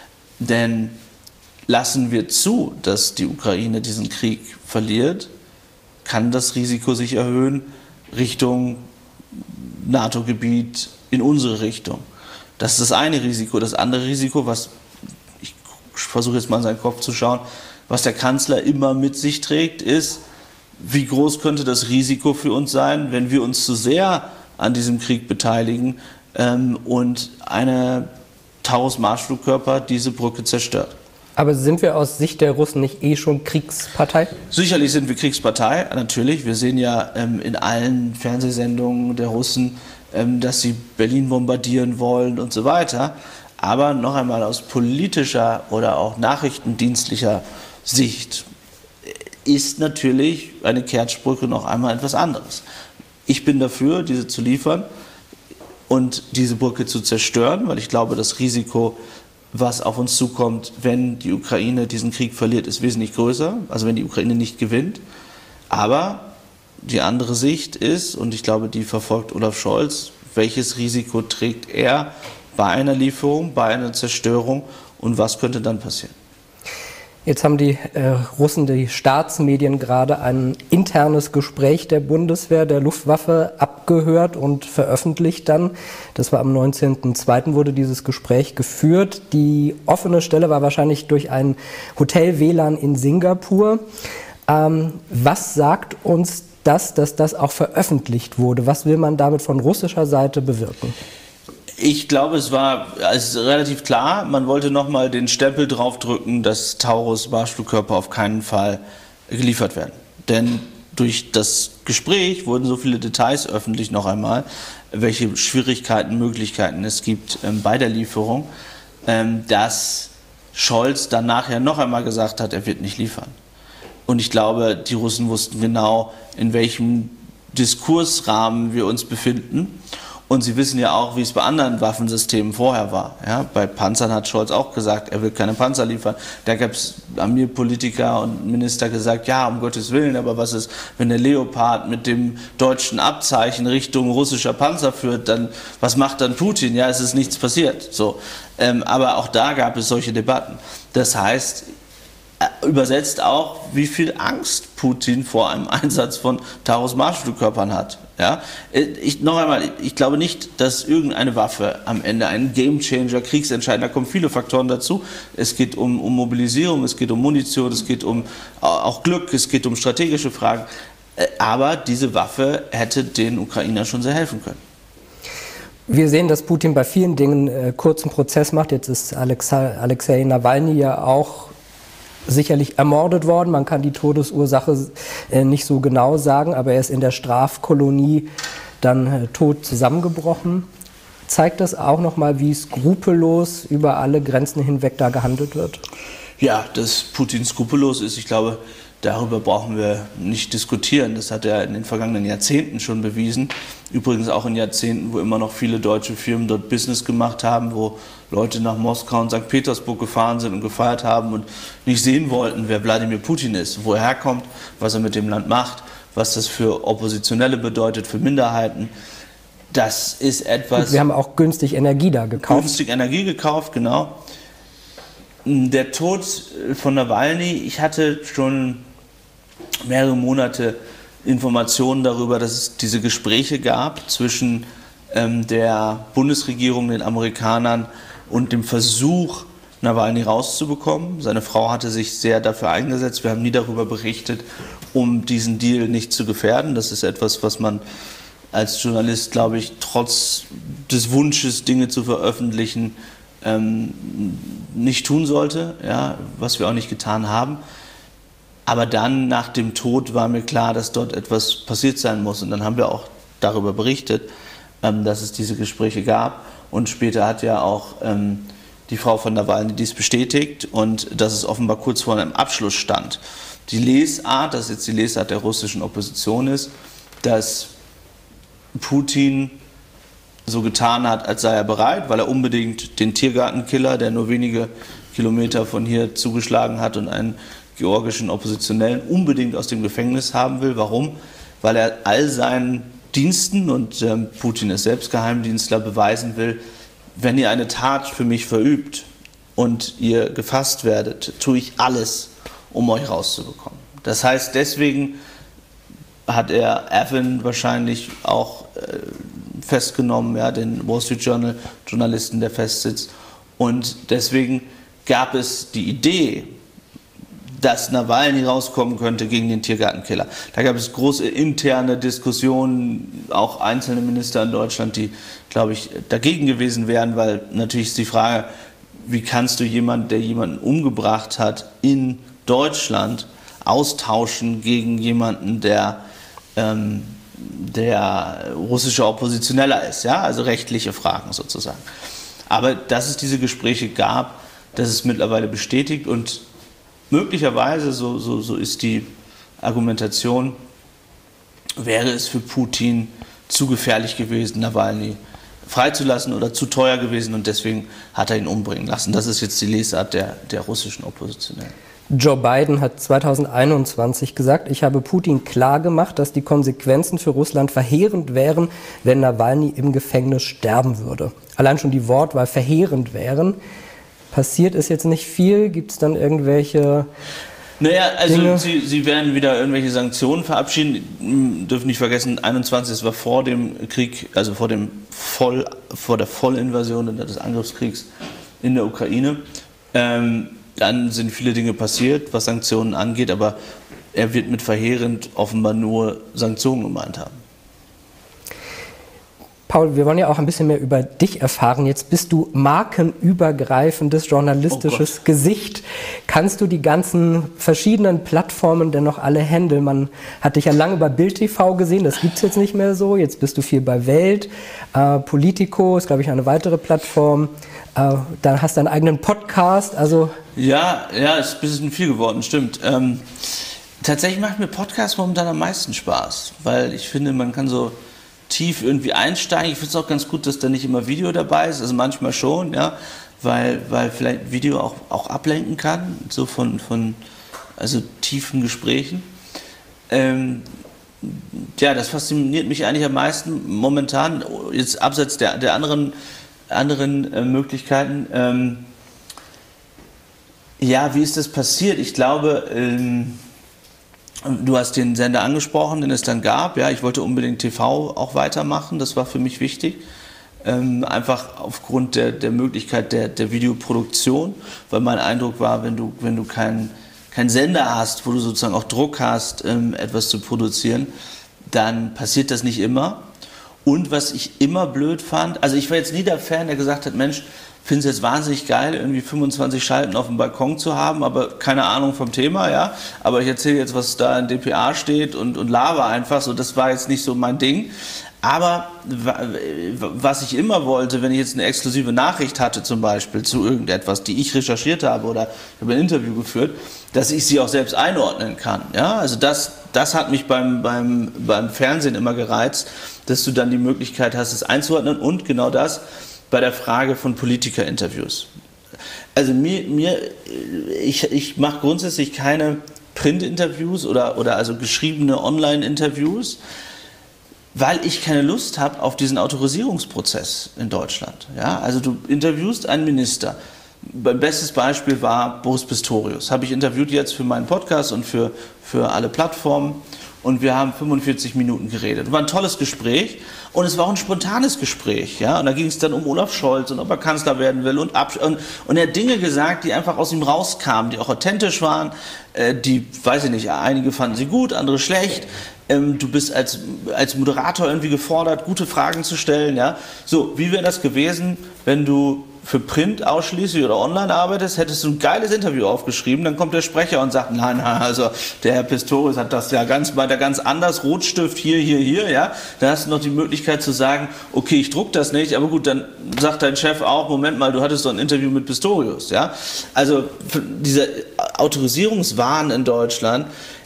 Denn lassen wir zu, dass die Ukraine diesen Krieg verliert, kann das Risiko sich erhöhen Richtung NATO-Gebiet, in unsere Richtung. Das ist das eine Risiko. Das andere Risiko, was ich versuche jetzt mal in seinen Kopf zu schauen, was der Kanzler immer mit sich trägt, ist, wie groß könnte das Risiko für uns sein, wenn wir uns zu sehr an diesem Krieg beteiligen und eine Taurus-Marschflugkörper diese Brücke zerstört. Aber sind wir aus Sicht der Russen nicht schon Kriegspartei? Sicherlich sind wir Kriegspartei, natürlich. Wir sehen ja in allen Fernsehsendungen der Russen, dass sie Berlin bombardieren wollen und so weiter. Aber noch einmal aus politischer oder auch nachrichtendienstlicher Sicht ist natürlich eine Kerzbrücke noch einmal etwas anderes. Ich bin dafür, diese zu liefern und diese Brücke zu zerstören, weil ich glaube, das Risiko, was auf uns zukommt, wenn die Ukraine diesen Krieg verliert, ist wesentlich größer, also wenn die Ukraine nicht gewinnt. Aber die andere Sicht ist, und ich glaube, die verfolgt Olaf Scholz, welches Risiko trägt er bei einer Lieferung, bei einer Zerstörung und was könnte dann passieren? Jetzt haben die Russen, die Staatsmedien, gerade ein internes Gespräch der Bundeswehr, der Luftwaffe abgehört und veröffentlicht dann. Das war am 19.02. wurde dieses Gespräch geführt. Die offene Stelle war wahrscheinlich durch ein Hotel-WLAN in Singapur. Was sagt uns das, dass das auch veröffentlicht wurde? Was will man damit von russischer Seite bewirken? Ich glaube, es war relativ klar, man wollte nochmal den Stempel draufdrücken, dass Taurus-Marschflugkörper auf keinen Fall geliefert werden. Denn durch das Gespräch wurden so viele Details öffentlich noch einmal, welche Schwierigkeiten, Möglichkeiten es gibt bei der Lieferung, dass Scholz dann nachher noch einmal gesagt hat, er wird nicht liefern. Und ich glaube, die Russen wussten genau, in welchem Diskursrahmen wir uns befinden. Und Sie wissen ja auch, wie es bei anderen Waffensystemen vorher war. Ja, bei Panzern hat Scholz auch gesagt, er will keine Panzer liefern. Da haben mir Politiker und Minister gesagt, ja, um Gottes Willen, aber was ist, wenn der Leopard mit dem deutschen Abzeichen Richtung russischer Panzer führt, dann was macht dann Putin? Ja, es ist nichts passiert. So. Aber auch da gab es solche Debatten. Das heißt, übersetzt auch, wie viel Angst Putin vor einem Einsatz von Taurus-Marschflugkörpern hat. Ja? Noch einmal, ich glaube nicht, dass irgendeine Waffe am Ende ein Gamechanger, Kriegsentscheidender, da kommen viele Faktoren dazu. Es geht um Mobilisierung, es geht um Munition, es geht um auch Glück, es geht um strategische Fragen. Aber diese Waffe hätte den Ukrainern schon sehr helfen können. Wir sehen, dass Putin bei vielen Dingen kurzen Prozess macht. Jetzt ist Alexei Nawalny ja auch sicherlich ermordet worden. Man kann die Todesursache nicht so genau sagen, aber er ist in der Strafkolonie dann tot zusammengebrochen. Zeigt das auch nochmal, wie skrupellos über alle Grenzen hinweg da gehandelt wird? Ja, dass Putin skrupellos ist, ich glaube, darüber brauchen wir nicht diskutieren. Das hat er in den vergangenen Jahrzehnten schon bewiesen. Übrigens auch in Jahrzehnten, wo immer noch viele deutsche Firmen dort Business gemacht haben, wo Leute nach Moskau und St. Petersburg gefahren sind und gefeiert haben und nicht sehen wollten, wer Wladimir Putin ist, wo er herkommt, was er mit dem Land macht, was das für Oppositionelle bedeutet, für Minderheiten. Das ist etwas... Gut, wir haben auch günstig Energie da gekauft. Günstig Energie gekauft, genau. Der Tod von Nawalny, ich hatte schon mehrere Monate Informationen darüber, dass es diese Gespräche gab zwischen der Bundesregierung, den Amerikanern und dem Versuch, Nawalny rauszubekommen. Seine Frau hatte sich sehr dafür eingesetzt. Wir haben nie darüber berichtet, um diesen Deal nicht zu gefährden. Das ist etwas, was man als Journalist, glaube ich, trotz des Wunsches, Dinge zu veröffentlichen, nicht tun sollte, ja, was wir auch nicht getan haben. Aber dann, nach dem Tod, war mir klar, dass dort etwas passiert sein muss. Und dann haben wir auch darüber berichtet, dass es diese Gespräche gab. Und später hat ja auch die Frau von Nawalny dies bestätigt und dass es offenbar kurz vor einem Abschluss stand. Die Lesart, das jetzt die Lesart der russischen Opposition ist, dass Putin so getan hat, als sei er bereit, weil er unbedingt den Tiergartenkiller, der nur wenige Kilometer von hier zugeschlagen hat und einen georgischen Oppositionellen unbedingt aus dem Gefängnis haben will. Warum? Weil er all seinen Diensten, und Putin ist selbst Geheimdienstler, beweisen will, wenn ihr eine Tat für mich verübt und ihr gefasst werdet, tue ich alles, um euch rauszubekommen. Das heißt, deswegen hat er Evin wahrscheinlich auch festgenommen, ja, den Wall Street Journal Journalisten, der festsitzt. Und deswegen gab es die Idee, dass Nawalny rauskommen könnte gegen den Tiergartenkiller. Da gab es große interne Diskussionen, auch einzelne Minister in Deutschland, die, glaube ich, dagegen gewesen wären, weil natürlich ist die Frage, wie kannst du jemanden, der jemanden umgebracht hat, in Deutschland austauschen gegen jemanden, der russischer Oppositioneller ist, ja, also rechtliche Fragen sozusagen. Aber dass es diese Gespräche gab, das ist mittlerweile bestätigt und möglicherweise, so ist die Argumentation, wäre es für Putin zu gefährlich gewesen, Nawalny freizulassen oder zu teuer gewesen und deswegen hat er ihn umbringen lassen. Das ist jetzt die Lesart der russischen Oppositionellen. Joe Biden hat 2021 gesagt, ich habe Putin klargemacht, dass die Konsequenzen für Russland verheerend wären, wenn Nawalny im Gefängnis sterben würde. Allein schon die Wortwahl verheerend wären. Passiert ist jetzt nicht viel? Gibt es dann irgendwelche Naja, also Dinge? Sie werden wieder irgendwelche Sanktionen verabschieden. Dürfen nicht vergessen, 21, das war vor dem Krieg, also vor der Vollinvasion des Angriffskriegs in der Ukraine. Dann sind viele Dinge passiert, was Sanktionen angeht, aber er wird mit verheerend offenbar nur Sanktionen gemeint haben. Paul, wir wollen ja auch ein bisschen mehr über dich erfahren. Jetzt bist du markenübergreifendes journalistisches Gesicht. Kannst du die ganzen verschiedenen Plattformen denn noch alle handeln? Man hat dich ja lange bei Bild TV gesehen, das gibt es jetzt nicht mehr so. Jetzt bist du viel bei Welt. Politico ist, glaube ich, eine weitere Plattform. Dann hast du einen eigenen Podcast. Also Ja, ist ein bisschen viel geworden, stimmt. Tatsächlich macht mir Podcast momentan am meisten Spaß, weil ich finde, man kann so tief irgendwie einsteigen. Ich finde es auch ganz gut, dass da nicht immer Video dabei ist, also manchmal schon, ja, weil vielleicht Video auch ablenken kann, so von also tiefen Gesprächen. Ja, das fasziniert mich eigentlich am meisten momentan, jetzt abseits der anderen Möglichkeiten. Ja, wie ist das passiert? Ich glaube, du hast den Sender angesprochen, den es dann gab. Ja, ich wollte unbedingt TV auch weitermachen, das war für mich wichtig. Einfach aufgrund der Möglichkeit der Videoproduktion, weil mein Eindruck war, wenn du keinen Sender hast, wo du sozusagen auch Druck hast, etwas zu produzieren, dann passiert das nicht immer. Und was ich immer blöd fand, also ich war jetzt nie der Fan, der gesagt hat, Mensch, finde es jetzt wahnsinnig geil, irgendwie 25 Schalten auf dem Balkon zu haben, aber keine Ahnung vom Thema, ja. Aber ich erzähle jetzt, was da in dpa steht und laber einfach, so, das war jetzt nicht so mein Ding. Aber was ich immer wollte, wenn ich jetzt eine exklusive Nachricht hatte zum Beispiel zu irgendetwas, die ich recherchiert habe oder ich habe ein Interview geführt, dass ich sie auch selbst einordnen kann. Ja? Also das hat mich beim Fernsehen immer gereizt, dass du dann die Möglichkeit hast, es einzuordnen und genau das bei der Frage von Politikerinterviews. Also ich mache grundsätzlich keine Print-Interviews oder also geschriebene Online-Interviews, weil ich keine Lust habe auf diesen Autorisierungsprozess in Deutschland. Ja? Also du interviewst einen Minister. Mein bestes Beispiel war Boris Pistorius. Habe ich interviewt jetzt für meinen Podcast und für alle Plattformen. Und wir haben 45 Minuten geredet. War ein tolles Gespräch und es war auch ein spontanes Gespräch. Ja? Und da ging es dann um Olaf Scholz und ob er Kanzler werden will. Und er hat Dinge gesagt, die einfach aus ihm rauskamen, die auch authentisch waren. Die, weiß ich nicht, einige fanden sie gut, andere schlecht. Du bist als Moderator irgendwie gefordert, gute Fragen zu stellen. Ja? So, wie wäre das gewesen, wenn du für Print ausschließlich oder online arbeitest, hättest du ein geiles Interview aufgeschrieben, dann kommt der Sprecher und sagt, nein, also der Herr Pistorius hat das ja weiter ganz anders, Rotstift hier, ja. Da hast du noch die Möglichkeit zu sagen, okay, ich druck das nicht, aber gut, dann sagt dein Chef auch, Moment mal, du hattest doch ein Interview mit Pistorius, ja. Also dieser Autorisierungswahn in Deutschland,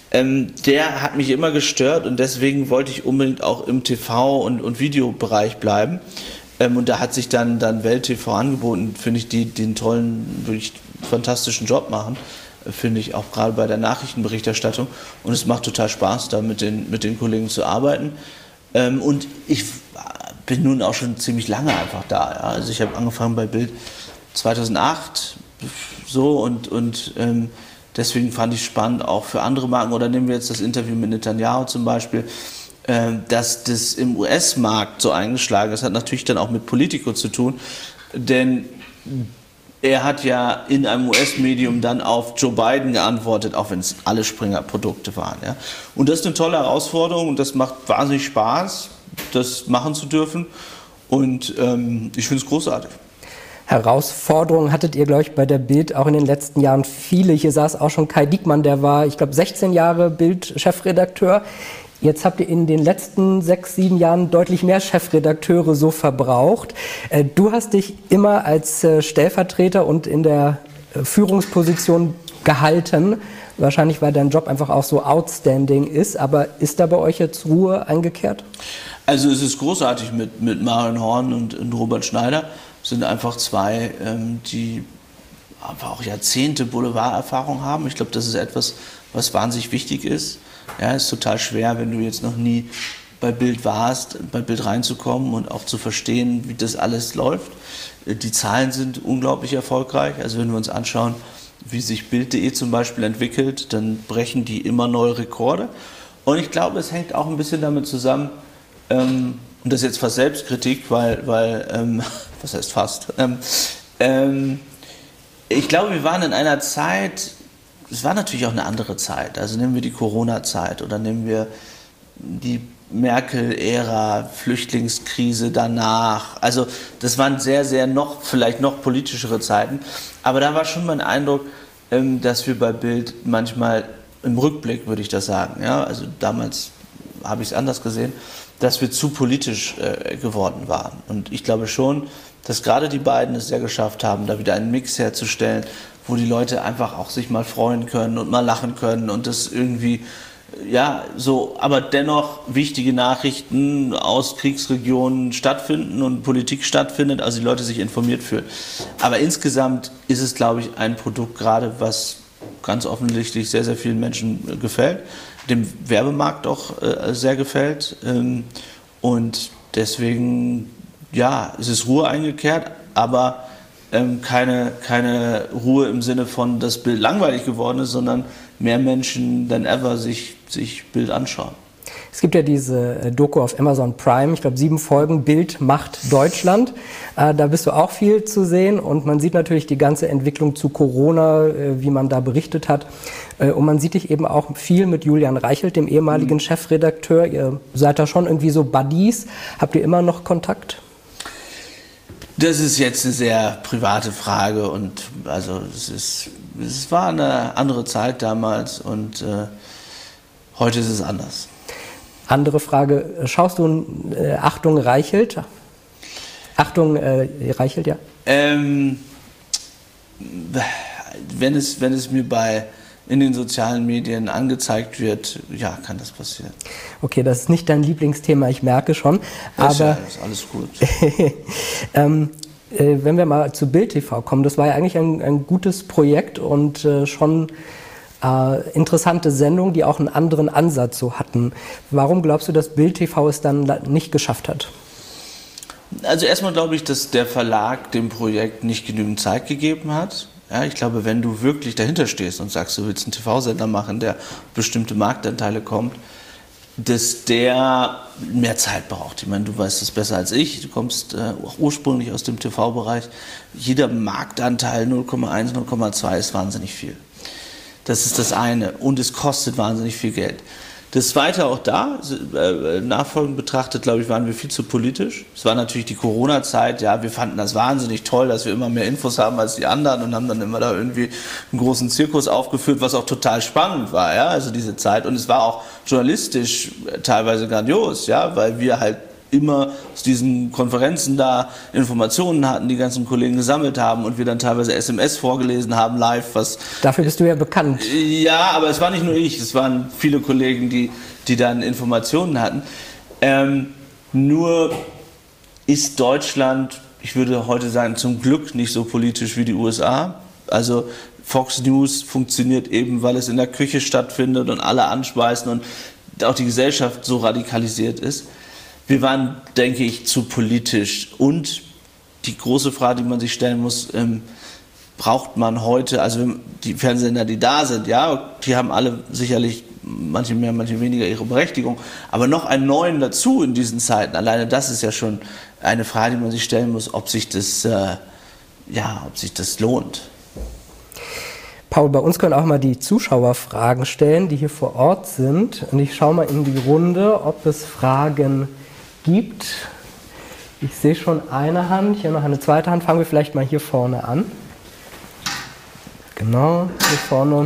der hat mich immer gestört und deswegen wollte ich unbedingt auch im TV- und Videobereich bleiben. Und da hat sich dann Welt TV angeboten, finde ich, die einen tollen, wirklich fantastischen Job machen, finde ich, auch gerade bei der Nachrichtenberichterstattung. Und es macht total Spaß, da mit den Kollegen zu arbeiten. Und ich bin nun auch schon ziemlich lange einfach da. Ja. Also ich habe angefangen bei Bild 2008 so und deswegen fand ich spannend auch für andere Marken. Oder nehmen wir jetzt das Interview mit Netanyahu zum Beispiel, dass das im US-Markt so eingeschlagen ist, hat natürlich dann auch mit Politico zu tun, denn er hat ja in einem US-Medium dann auf Joe Biden geantwortet, auch wenn es alle Springer-Produkte waren. Ja. Und das ist eine tolle Herausforderung und das macht wahnsinnig Spaß, das machen zu dürfen und ich finde es großartig. Herausforderungen hattet ihr, glaube ich, bei der Bild auch in den letzten Jahren viele. Hier saß auch schon Kai Diekmann, der war, ich glaube, 16 Jahre Bild-Chefredakteur. Jetzt habt ihr in den letzten 6, 7 Jahren deutlich mehr Chefredakteure so verbraucht. Du hast dich immer als Stellvertreter und in der Führungsposition gehalten. Wahrscheinlich, weil dein Job einfach auch so outstanding ist. Aber ist da bei euch jetzt Ruhe eingekehrt? Also es ist großartig mit Marion Horn und Robert Schneider. Das sind einfach zwei, die einfach auch Jahrzehnte Boulevarderfahrung haben. Ich glaube, das ist etwas, was wahnsinnig wichtig ist. Ja, ist total schwer, wenn du jetzt noch nie bei Bild warst, bei Bild reinzukommen und auch zu verstehen, wie das alles läuft. Die Zahlen sind unglaublich erfolgreich. Also wenn wir uns anschauen, wie sich Bild.de zum Beispiel entwickelt, dann brechen die immer neue Rekorde. Und ich glaube, es hängt auch ein bisschen damit zusammen, und das ist jetzt fast Selbstkritik, weil was heißt fast? Ich glaube, wir waren in einer Zeit, es war natürlich auch eine andere Zeit. Also nehmen wir die Corona-Zeit oder nehmen wir die Merkel-Ära, Flüchtlingskrise danach. Also das waren vielleicht noch politischere Zeiten. Aber da war schon mein Eindruck, dass wir bei Bild manchmal im Rückblick, würde ich das sagen, ja, also damals habe ich es anders gesehen, dass wir zu politisch geworden waren. Und ich glaube schon, dass gerade die beiden es sehr geschafft haben, da wieder einen Mix herzustellen, wo die Leute einfach auch sich mal freuen können und mal lachen können und das irgendwie ja, so, aber dennoch wichtige Nachrichten aus Kriegsregionen stattfinden und Politik stattfindet, also die Leute sich informiert fühlen. Aber insgesamt ist es, glaube ich, ein Produkt gerade, was ganz offensichtlich sehr, sehr vielen Menschen gefällt, dem Werbemarkt auch sehr gefällt. Und deswegen, ja, es ist Ruhe eingekehrt, aber keine Ruhe im Sinne von, das Bild langweilig geworden ist, sondern mehr Menschen than ever sich Bild anschauen. Es gibt ja diese Doku auf Amazon Prime, ich glaube 7 Folgen, Bild macht Deutschland. Da bist du auch viel zu sehen und man sieht natürlich die ganze Entwicklung zu Corona, wie man da berichtet hat. Und man sieht dich eben auch viel mit Julian Reichelt, dem ehemaligen Chefredakteur. Ihr seid da schon irgendwie so Buddies. Habt ihr immer noch Kontakt? Das ist jetzt eine sehr private Frage und also es war eine andere Zeit damals und heute ist es anders. Andere Frage, schaust du Achtung Reichelt? Achtung Reichelt, ja. Wenn es mir in den sozialen Medien angezeigt wird, ja, kann das passieren. Okay, das ist nicht dein Lieblingsthema, ich merke schon. Das aber ist alles gut. Wenn wir mal zu Bild TV kommen, das war ja eigentlich ein gutes Projekt und schon interessante Sendungen, die auch einen anderen Ansatz so hatten. Warum glaubst du, dass Bild TV es dann nicht geschafft hat? Also erstmal glaube ich, dass der Verlag dem Projekt nicht genügend Zeit gegeben hat. Ja, ich glaube, wenn du wirklich dahinter stehst und sagst, du willst einen TV-Sender machen, der bestimmte Marktanteile kommt, dass der mehr Zeit braucht. Ich meine, du weißt das besser als ich. Du kommst auch ursprünglich aus dem TV-Bereich. Jeder Marktanteil 0,1, 0,2 ist wahnsinnig viel. Das ist das eine. Und es kostet wahnsinnig viel Geld. Das Zweite auch da, nachfolgend betrachtet, glaube ich, waren wir viel zu politisch. Es war natürlich die Corona-Zeit, ja, wir fanden das wahnsinnig toll, dass wir immer mehr Infos haben als die anderen und haben dann immer da irgendwie einen großen Zirkus aufgeführt, was auch total spannend war, ja, also diese Zeit. Und es war auch journalistisch teilweise grandios, ja, weil wir halt immer aus diesen Konferenzen da Informationen hatten, die ganzen Kollegen gesammelt haben und wir dann teilweise SMS vorgelesen haben live, was... Dafür bist du ja bekannt. Ja, aber es war nicht nur ich, es waren viele Kollegen, die dann Informationen hatten. Nur ist Deutschland, ich würde heute sagen, zum Glück nicht so politisch wie die USA. Also Fox News funktioniert eben, weil es in der Küche stattfindet und alle anspeisen und auch die Gesellschaft so radikalisiert ist. Wir waren, denke ich, zu politisch. Und die große Frage, die man sich stellen muss, braucht man heute, also die Fernsehsender, die da sind, ja, die haben alle sicherlich, manche mehr, manche weniger ihre Berechtigung, aber noch einen neuen dazu in diesen Zeiten. Alleine das ist ja schon eine Frage, die man sich stellen muss, ob sich das lohnt. Paul, bei uns können auch mal die Zuschauer Fragen stellen, die hier vor Ort sind. Und ich schaue mal in die Runde, ob es Fragen gibt. Ich sehe schon eine Hand, hier noch eine zweite Hand. Fangen wir vielleicht mal hier vorne an. Genau, hier vorne.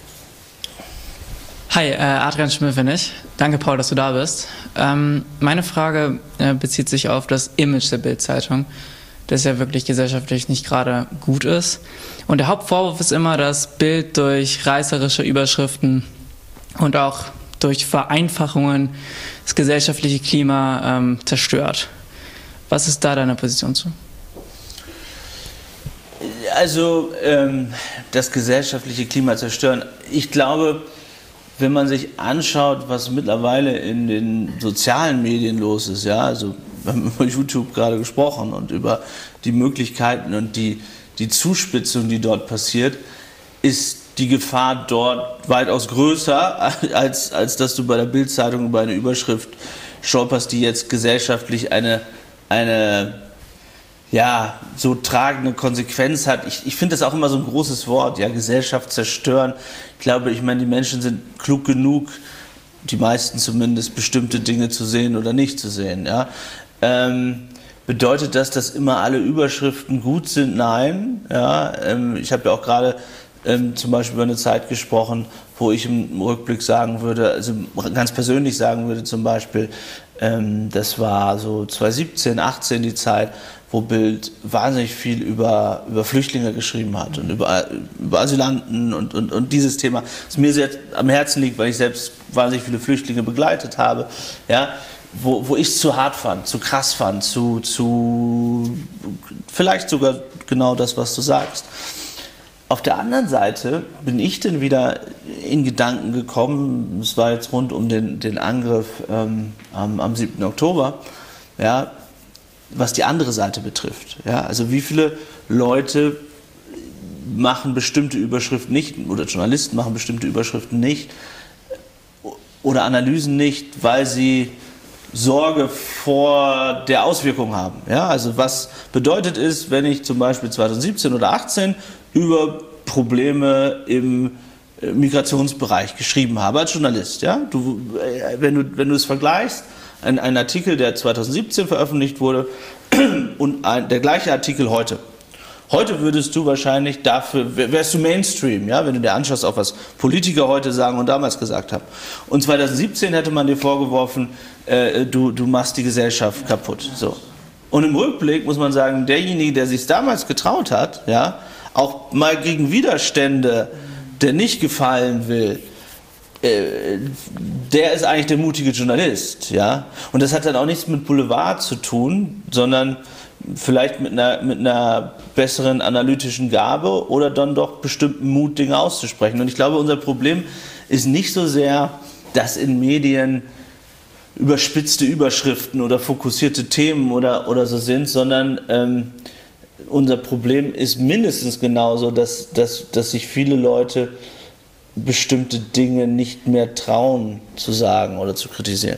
Hi, Adrian Schmidt bin ich. Danke, Paul, dass du da bist. Meine Frage bezieht sich auf das Image der Bild-Zeitung, das ja wirklich gesellschaftlich nicht gerade gut ist. Und der Hauptvorwurf ist immer, dass Bild durch reißerische Überschriften und auch durch Vereinfachungen das gesellschaftliche Klima zerstört. Was ist da deine Position zu? Also das gesellschaftliche Klima zerstören. Ich glaube, wenn man sich anschaut, was mittlerweile in den sozialen Medien los ist, ja, also wir haben über YouTube gerade gesprochen und über die Möglichkeiten und die Zuspitzung, die dort passiert, ist die Gefahr dort weitaus größer, als dass du bei der Bild-Zeitung über eine Überschrift stolperst, die jetzt gesellschaftlich eine ja, so tragende Konsequenz hat. Ich finde das auch immer so ein großes Wort, ja, Gesellschaft zerstören. Ich glaube, die Menschen sind klug genug, die meisten zumindest, bestimmte Dinge zu sehen oder nicht zu sehen, ja. Bedeutet das, dass immer alle Überschriften gut sind? Nein. Ja, ich habe ja auch gerade zum Beispiel über eine Zeit gesprochen, wo ich im Rückblick sagen würde, also ganz persönlich sagen würde zum Beispiel, das war so 2017, 2018 die Zeit, wo Bild wahnsinnig viel über Flüchtlinge geschrieben hat und über Asylanten und dieses Thema, das mir sehr am Herzen liegt, weil ich selbst wahnsinnig viele Flüchtlinge begleitet habe, ja, wo ich es zu hart fand, zu krass fand, zu vielleicht sogar genau das, was du sagst. Auf der anderen Seite bin ich dann wieder in Gedanken gekommen, es war jetzt rund um den Angriff am 7. Oktober, ja, was die andere Seite betrifft. Ja, also wie viele Leute machen bestimmte Überschriften nicht, oder Journalisten machen bestimmte Überschriften nicht oder Analysen nicht, weil sie Sorge vor der Auswirkung haben. Ja, also was bedeutet es, wenn ich zum Beispiel 2017 oder 2018 über Probleme im Migrationsbereich geschrieben habe als Journalist. Ja? Wenn du es vergleichst, ein Artikel, der 2017 veröffentlicht wurde und der gleiche Artikel heute. Heute würdest du wahrscheinlich wärst du Mainstream, ja, wenn du dir anschaust, auch was Politiker heute sagen und damals gesagt haben. Und 2017 hätte man dir vorgeworfen, du machst die Gesellschaft kaputt. So. Und im Rückblick muss man sagen, derjenige, der sich damals getraut hat, ja, auch mal gegen Widerstände, der nicht gefallen will, der ist eigentlich der mutige Journalist. Ja? Und das hat dann auch nichts mit Boulevard zu tun, sondern vielleicht mit einer besseren analytischen Gabe oder dann doch bestimmten Mut, Dinge auszusprechen. Und ich glaube, unser Problem ist nicht so sehr, dass in Medien überspitzte Überschriften oder fokussierte Themen oder so sind, sondern unser Problem ist mindestens genauso, dass sich viele Leute bestimmte Dinge nicht mehr trauen zu sagen oder zu kritisieren.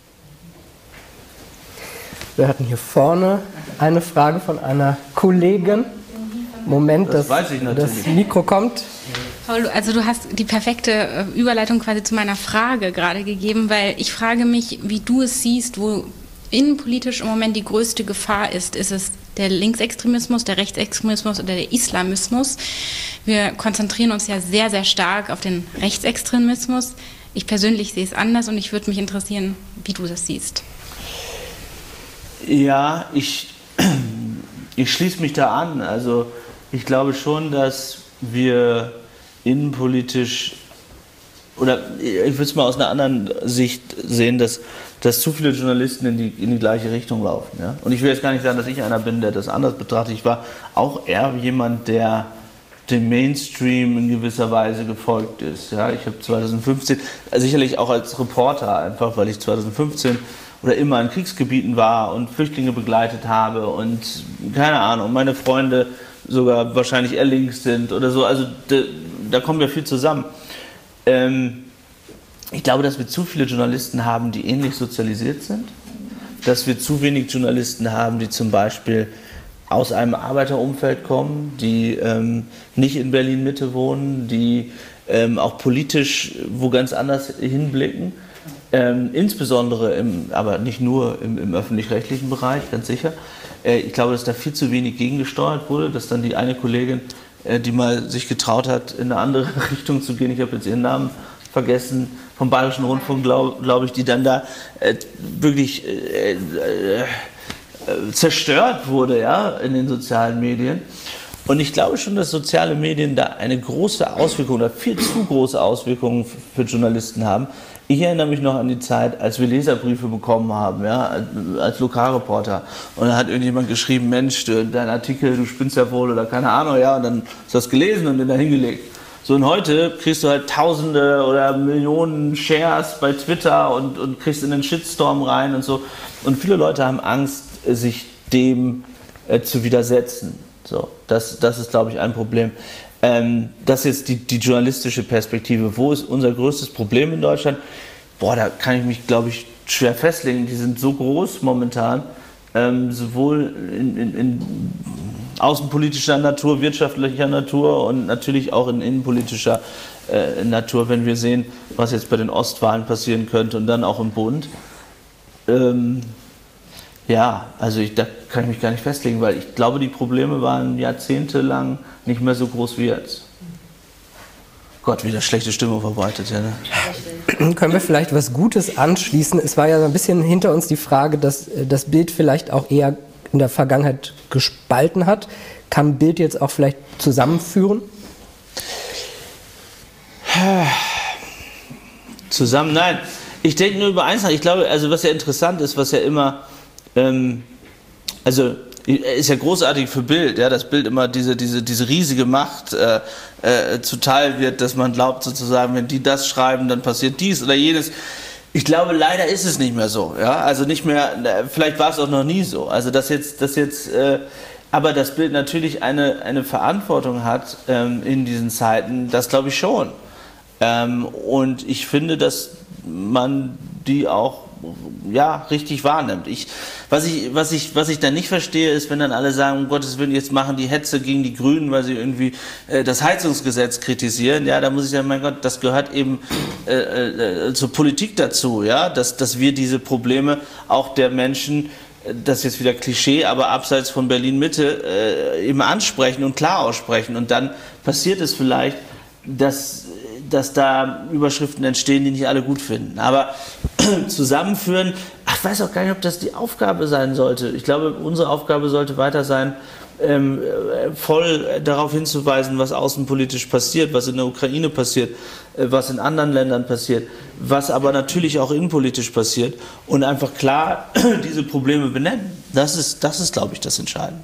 Wir hatten hier vorne eine Frage von einer Kollegin. Moment, das Mikro kommt. Paul, also du hast die perfekte Überleitung quasi zu meiner Frage gerade gegeben, weil ich frage mich, wie du es siehst, wo innenpolitisch im Moment die größte Gefahr ist. Ist es der Linksextremismus, der Rechtsextremismus oder der Islamismus? Wir konzentrieren uns ja sehr, sehr stark auf den Rechtsextremismus. Ich persönlich sehe es anders und ich würde mich interessieren, wie du das siehst. Ja, ich schließe mich da an. Also ich glaube schon, dass wir innenpolitisch, oder ich würde es mal aus einer anderen Sicht sehen, dass zu viele Journalisten in die gleiche Richtung laufen. Ja? Und ich will jetzt gar nicht sagen, dass ich einer bin, der das anders betrachtet. Ich war auch eher jemand, der dem Mainstream in gewisser Weise gefolgt ist. Ja? Ich habe 2015, sicherlich auch als Reporter, einfach weil ich 2015 oder immer in Kriegsgebieten war und Flüchtlinge begleitet habe und keine Ahnung, meine Freunde sogar wahrscheinlich eher links sind oder so. Also da kommen wir viel zusammen. Ich glaube, dass wir zu viele Journalisten haben, die ähnlich sozialisiert sind. Dass wir zu wenig Journalisten haben, die zum Beispiel aus einem Arbeiterumfeld kommen, die nicht in Berlin-Mitte wohnen, die auch politisch wo ganz anders hinblicken. Insbesondere, aber nicht nur im öffentlich-rechtlichen Bereich, ganz sicher. Ich glaube, dass da viel zu wenig gegengesteuert wurde, dass dann die eine Kollegin, die mal sich getraut hat, in eine andere Richtung zu gehen, ich habe jetzt ihren Namen vergessen, vom Bayerischen Rundfunk, glaube ich, die dann da wirklich zerstört wurde, ja, in den sozialen Medien. Und ich glaube schon, dass soziale Medien da eine große Auswirkung oder viel zu große Auswirkungen für Journalisten haben. Ich erinnere mich noch an die Zeit, als wir Leserbriefe bekommen haben, ja, als Lokalreporter. Und da hat irgendjemand geschrieben, Mensch, dein Artikel, du spinnst ja wohl oder keine Ahnung, ja, und dann hast du das gelesen und den da hingelegt. So, und heute kriegst du halt Tausende oder Millionen Shares bei Twitter und kriegst in den Shitstorm rein und so. Und viele Leute haben Angst, sich dem zu widersetzen. So, das ist, glaube ich, ein Problem. Das ist jetzt die journalistische Perspektive. Wo ist unser größtes Problem in Deutschland? Da kann ich mich, glaube ich, schwer festlegen. Die sind so groß momentan, sowohl in außenpolitischer Natur, wirtschaftlicher Natur und natürlich auch in innenpolitischer Natur, wenn wir sehen, was jetzt bei den Ostwahlen passieren könnte und dann auch im Bund. Ja, also da kann ich mich gar nicht festlegen, weil ich glaube, die Probleme waren jahrzehntelang nicht mehr so groß wie jetzt. Gott, wieder schlechte Stimmung verbreitet. Ja, ne? Können wir vielleicht was Gutes anschließen? Es war ja so ein bisschen hinter uns die Frage, dass das Bild vielleicht auch eher in der Vergangenheit gespalten hat. Kann Bild jetzt auch vielleicht zusammenführen? Nein. Ich denke nur über eins nach. Ich glaube, also was ja interessant ist, was ja immer, also ist ja großartig für Bild, ja, dass Bild immer diese riesige Macht zuteil wird, dass man glaubt sozusagen, wenn die das schreiben, dann passiert dies oder jenes. Ich glaube, leider ist es nicht mehr so, ja, also nicht mehr, vielleicht war es auch noch nie so, also aber das Bild natürlich eine Verantwortung hat in diesen Zeiten, das glaube ich schon. Und ich finde, dass man die auch richtig wahrnimmt. Was ich dann nicht verstehe, ist, wenn dann alle sagen, um Gottes Willen, jetzt machen die Hetze gegen die Grünen, weil sie irgendwie das Heizungsgesetz kritisieren. Ja, da muss ich sagen, mein Gott, das gehört eben zur Politik dazu, ja, dass wir diese Probleme auch der Menschen, das ist jetzt wieder Klischee, aber abseits von Berlin-Mitte eben ansprechen und klar aussprechen. Und dann passiert es vielleicht, dass da Überschriften entstehen, die nicht alle gut finden. Aber zusammenführen, ich weiß auch gar nicht, ob das die Aufgabe sein sollte. Ich glaube, unsere Aufgabe sollte weiter sein, voll darauf hinzuweisen, was außenpolitisch passiert, was in der Ukraine passiert, was in anderen Ländern passiert, was aber natürlich auch innenpolitisch passiert und einfach klar diese Probleme benennen. Das ist, glaube ich, das Entscheidende.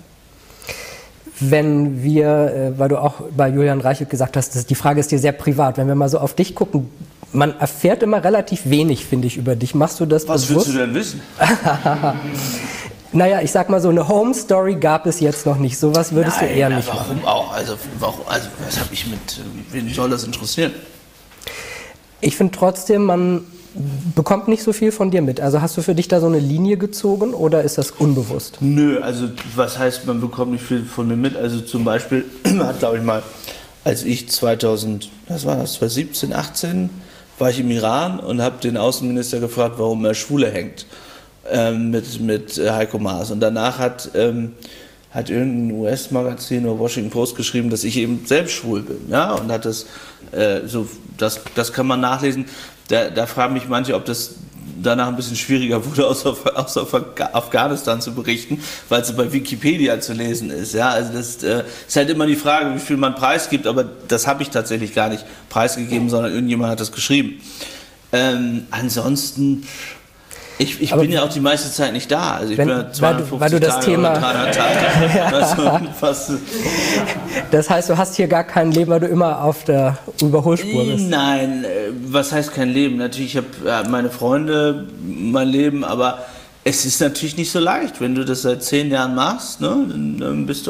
Wenn wir, weil du auch bei Julian Reichelt gesagt hast, die Frage ist dir sehr privat, wenn wir mal so auf dich gucken, man erfährt immer relativ wenig, finde ich, über dich. Machst du das bewusst? Was willst du denn wissen? Naja, ich sag mal so, eine Home-Story gab es jetzt noch nicht. Sowas würdest du eher nicht machen. Warum auch? Also was habe ich wen soll das interessieren? Ich finde trotzdem, man bekommt nicht so viel von dir mit. Also hast du für dich da so eine Linie gezogen oder ist das unbewusst? Nö, also was heißt, man bekommt nicht viel von mir mit? Also zum Beispiel hat, glaube ich mal, als ich 2017, 18, war ich im Iran und habe den Außenminister gefragt, warum er Schwule hängt mit Heiko Maas. Und danach hat irgendein US-Magazin oder Washington Post geschrieben, dass ich eben selbst schwul bin. Ja? Und hat das das kann man nachlesen. Da fragen mich manche, ob das danach ein bisschen schwieriger wurde, aus Afghanistan zu berichten, weil es bei Wikipedia zu lesen ist. Ja? Also das ist halt immer die Frage, wie viel man preisgibt, aber das habe ich tatsächlich gar nicht preisgegeben, sondern irgendjemand hat das geschrieben. Ansonsten, ich bin ja auch die meiste Zeit nicht da. Also ich bin ja 250 weil du das Tage Thema, oder 300 Tage. Das heißt, du hast hier gar kein Leben, weil du immer auf der Überholspur bist. Nein, was heißt kein Leben? Natürlich, ich habe meine Freunde, mein Leben, aber es ist natürlich nicht so leicht. Wenn du das seit 10 Jahren machst, ne, dann bist du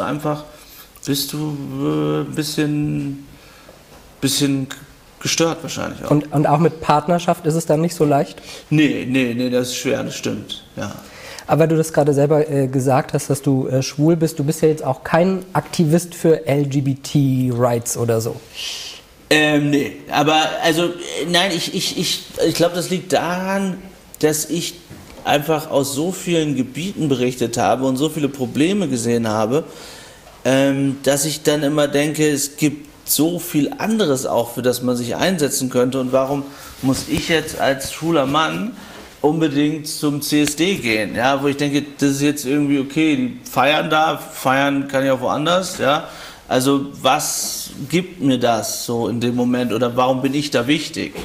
ein bisschen gestört wahrscheinlich auch. Und auch mit Partnerschaft ist es dann nicht so leicht? Nee, das ist schwer, das stimmt, ja. Aber du das gerade selber gesagt hast, dass du schwul bist, du bist ja jetzt auch kein Aktivist für LGBT-Rights oder so. Nee, aber also, nein, ich glaube, das liegt daran, dass ich einfach aus so vielen Gebieten berichtet habe und so viele Probleme gesehen habe, dass ich dann immer denke, es gibt so viel anderes auch, für das man sich einsetzen könnte. Und warum muss ich jetzt als schwuler Mann unbedingt zum CSD gehen? Ja, wo ich denke, das ist jetzt irgendwie okay, die feiern kann ich auch woanders. Ja? Also was gibt mir das so in dem Moment oder warum bin ich da wichtig?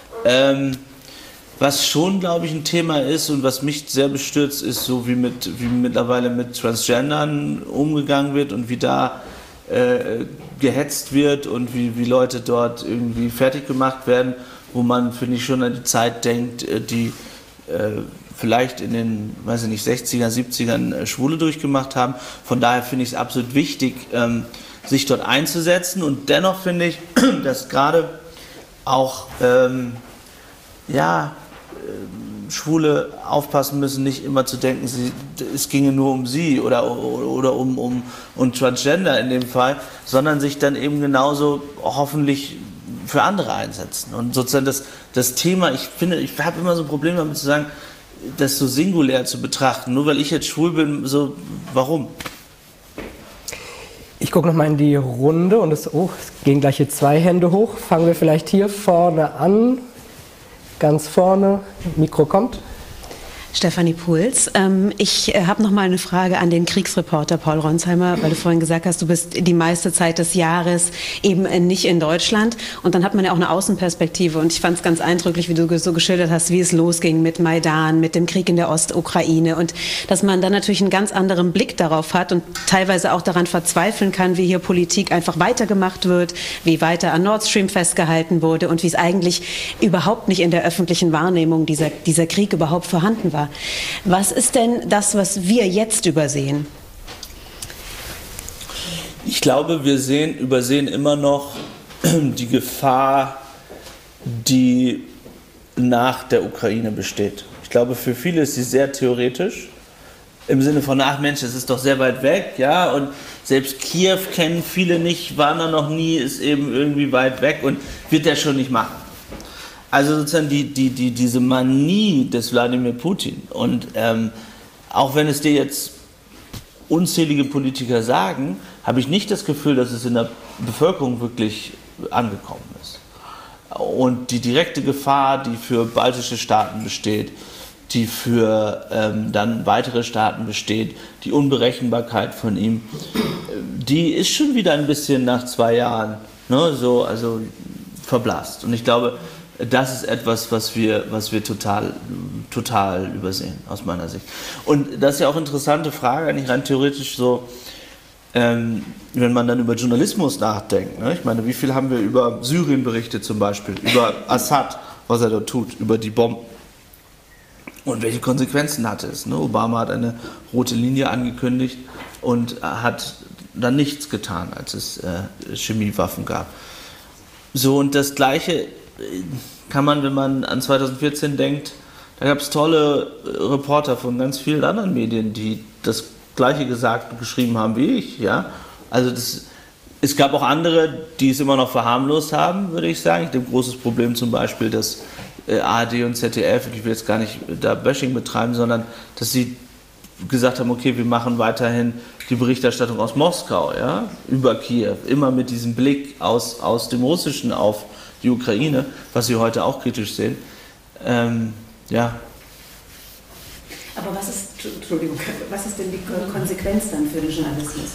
Was schon, glaube ich, ein Thema ist und was mich sehr bestürzt, ist so wie mittlerweile mit Transgendern umgegangen wird und wie da gehetzt wird und wie Leute dort irgendwie fertig gemacht werden, wo man, finde ich, schon an die Zeit denkt, die vielleicht in den, 60er, 70ern Schwule durchgemacht haben. Von daher finde ich es absolut wichtig, sich dort einzusetzen und dennoch finde ich, dass gerade auch Schwule aufpassen müssen, nicht immer zu denken, es ginge nur um sie oder um Transgender in dem Fall, sondern sich dann eben genauso hoffentlich für andere einsetzen. Und sozusagen das Thema, ich habe immer so ein Problem damit zu sagen, das so singulär zu betrachten. Nur weil ich jetzt schwul bin, so, warum? Ich gucke nochmal in die Runde und es gehen gleich hier 2 Hände hoch. Fangen wir vielleicht hier vorne an. Ganz vorne, Mikro kommt. Stefanie Puls. Ich habe noch mal eine Frage an den Kriegsreporter Paul Ronsheimer, weil du vorhin gesagt hast, du bist die meiste Zeit des Jahres eben nicht in Deutschland. Und dann hat man ja auch eine Außenperspektive. Und ich fand es ganz eindrücklich, wie du so geschildert hast, wie es losging mit Maidan, mit dem Krieg in der Ostukraine. Und dass man dann natürlich einen ganz anderen Blick darauf hat und teilweise auch daran verzweifeln kann, wie hier Politik einfach weitergemacht wird, wie weiter an Nord Stream festgehalten wurde und wie es eigentlich überhaupt nicht in der öffentlichen Wahrnehmung dieser Krieg überhaupt vorhanden war. Was ist denn das, was wir jetzt übersehen? Ich glaube, wir übersehen immer noch die Gefahr, die nach der Ukraine besteht. Ich glaube, für viele ist sie sehr theoretisch. Im Sinne von, ach Mensch, es ist doch sehr weit weg, ja, und selbst Kiew kennen viele nicht, waren da noch nie, ist eben irgendwie weit weg und wird der schon nicht machen. Also sozusagen diese Manie des Wladimir Putin und auch wenn es dir jetzt unzählige Politiker sagen, habe ich nicht das Gefühl, dass es in der Bevölkerung wirklich angekommen ist. Und die direkte Gefahr, die für baltische Staaten besteht, die für dann weitere Staaten besteht, die Unberechenbarkeit von ihm, die ist schon wieder ein bisschen nach 2 Jahren also verblasst. Und ich glaube, das ist etwas, was wir total übersehen, aus meiner Sicht. Und das ist ja auch eine interessante Frage, eigentlich rein theoretisch so, wenn man dann über Journalismus nachdenkt. Ne? Ich meine, wie viel haben wir über Syrien berichtet zum Beispiel, über Assad, was er dort tut, über die Bomben und welche Konsequenzen hatte es. Ne? Obama hat eine rote Linie angekündigt und hat dann nichts getan, als es Chemiewaffen gab. So, und das Gleiche kann man, wenn man an 2014 denkt, da gab es tolle Reporter von ganz vielen anderen Medien, die das Gleiche gesagt und geschrieben haben wie ich. Ja? Also es gab auch andere, die es immer noch verharmlost haben, würde ich sagen. Ich habe ein großes Problem zum Beispiel, dass ARD und ZDF, ich will jetzt gar nicht da Bashing betreiben, sondern dass sie gesagt haben, okay, wir machen weiterhin die Berichterstattung aus Moskau, ja, über Kiew, immer mit diesem Blick aus dem Russischen auf die Ukraine, was Sie heute auch kritisch sehen. Ja. Aber was ist denn die Konsequenz dann für den Journalismus?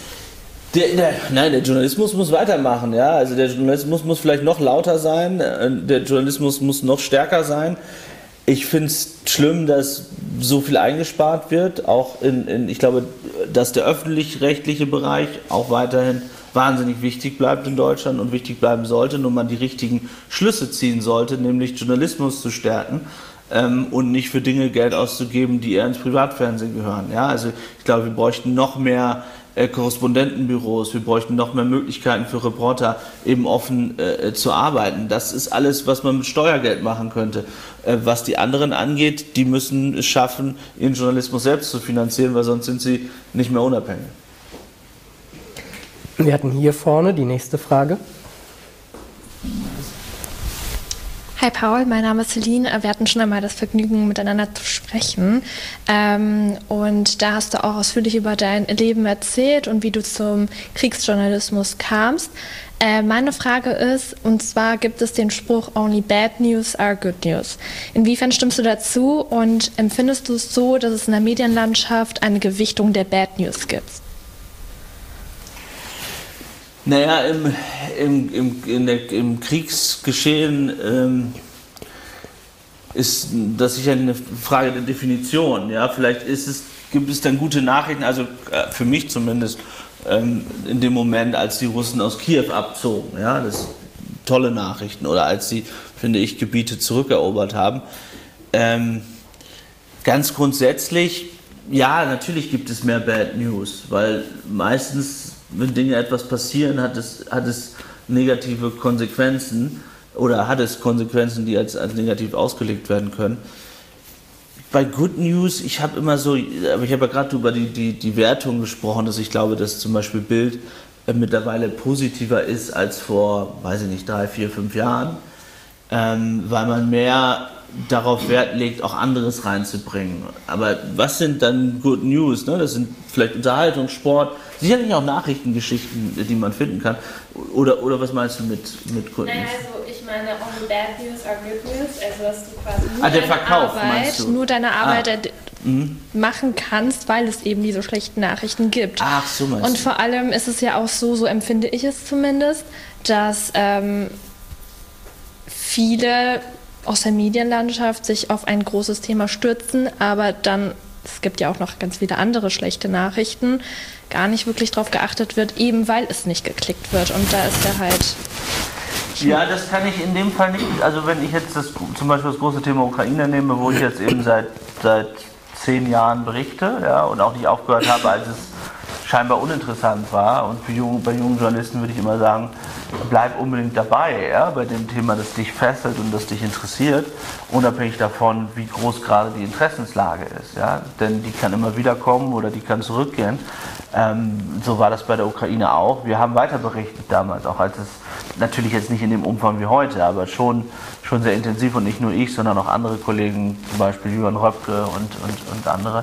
Der Journalismus muss weitermachen, ja. Also der Journalismus muss vielleicht noch lauter sein, der Journalismus muss noch stärker sein. Ich finde es schlimm, dass so viel eingespart wird, auch ich glaube, dass der öffentlich-rechtliche Bereich auch weiterhin wahnsinnig wichtig bleibt in Deutschland und wichtig bleiben sollte, nur man die richtigen Schlüsse ziehen sollte, nämlich Journalismus zu stärken und nicht für Dinge Geld auszugeben, die eher ins Privatfernsehen gehören. Ja? Also ich glaube, wir bräuchten noch mehr Korrespondentenbüros, wir bräuchten noch mehr Möglichkeiten für Reporter, eben offen zu arbeiten. Das ist alles, was man mit Steuergeld machen könnte. Was die anderen angeht, die müssen es schaffen, ihren Journalismus selbst zu finanzieren, weil sonst sind sie nicht mehr unabhängig. Wir hatten hier vorne die nächste Frage. Hi Paul, mein Name ist Celine. Wir hatten schon einmal das Vergnügen, miteinander zu sprechen. Und da hast du auch ausführlich über dein Leben erzählt und wie du zum Kriegsjournalismus kamst. Meine Frage ist, und zwar gibt es den Spruch, only bad news are good news. Inwiefern stimmst du dazu und empfindest du es so, dass es in der Medienlandschaft eine Gewichtung der Bad News gibt? Naja, im Kriegsgeschehen ist das sicher eine Frage der Definition. Ja? Vielleicht gibt es dann gute Nachrichten, also für mich zumindest, in dem Moment, als die Russen aus Kiew abzogen. Ja? Das sind tolle Nachrichten. Oder als sie, finde ich, Gebiete zurückerobert haben. Ganz grundsätzlich, ja, natürlich gibt es mehr Bad News, weil meistens, wenn Dinge etwas passieren, hat es negative Konsequenzen oder hat es Konsequenzen, die als negativ ausgelegt werden können. Bei Good News, ich habe ja gerade über die Wertung gesprochen, dass ich glaube, dass zum Beispiel Bild mittlerweile positiver ist als vor, weiß ich nicht, 3, 4, 5 Jahren, weil man mehr darauf Wert legt, auch anderes reinzubringen. Aber was sind dann Good News? Ne? Das sind vielleicht Unterhaltung, Sport, sicherlich auch Nachrichtengeschichten, die man finden kann. Oder was meinst du mit Good News? Also ich meine, only bad news are good news, also dass du quasi nur der Verkauf, nur deine Arbeit machen kannst, weil es eben diese schlechten Nachrichten gibt. Ach, so meinst Und du. vor allem ist es ja auch so empfinde ich es zumindest, dass viele aus der Medienlandschaft sich auf ein großes Thema stürzen, aber dann, es gibt ja auch noch ganz viele andere schlechte Nachrichten, gar nicht wirklich darauf geachtet wird, eben weil es nicht geklickt wird. Und da ist ja halt... Ja, das kann ich in dem Fall nicht. Also wenn ich jetzt zum Beispiel das große Thema Ukraine nehme, wo ich jetzt eben seit 10 Jahren berichte, ja, und auch nicht aufgehört habe, als es scheinbar uninteressant war. Und bei jungen Journalisten würde ich immer sagen, bleib unbedingt dabei, ja, bei dem Thema, das dich fesselt und das dich interessiert, unabhängig davon, wie groß gerade die Interessenslage ist. Ja. Denn die kann immer wieder kommen oder die kann zurückgehen. So war das bei der Ukraine auch. Wir haben weiter berichtet damals, auch als es natürlich jetzt nicht in dem Umfang wie heute, aber schon sehr intensiv und nicht nur ich, sondern auch andere Kollegen, zum Beispiel Jürgen Röpke und andere.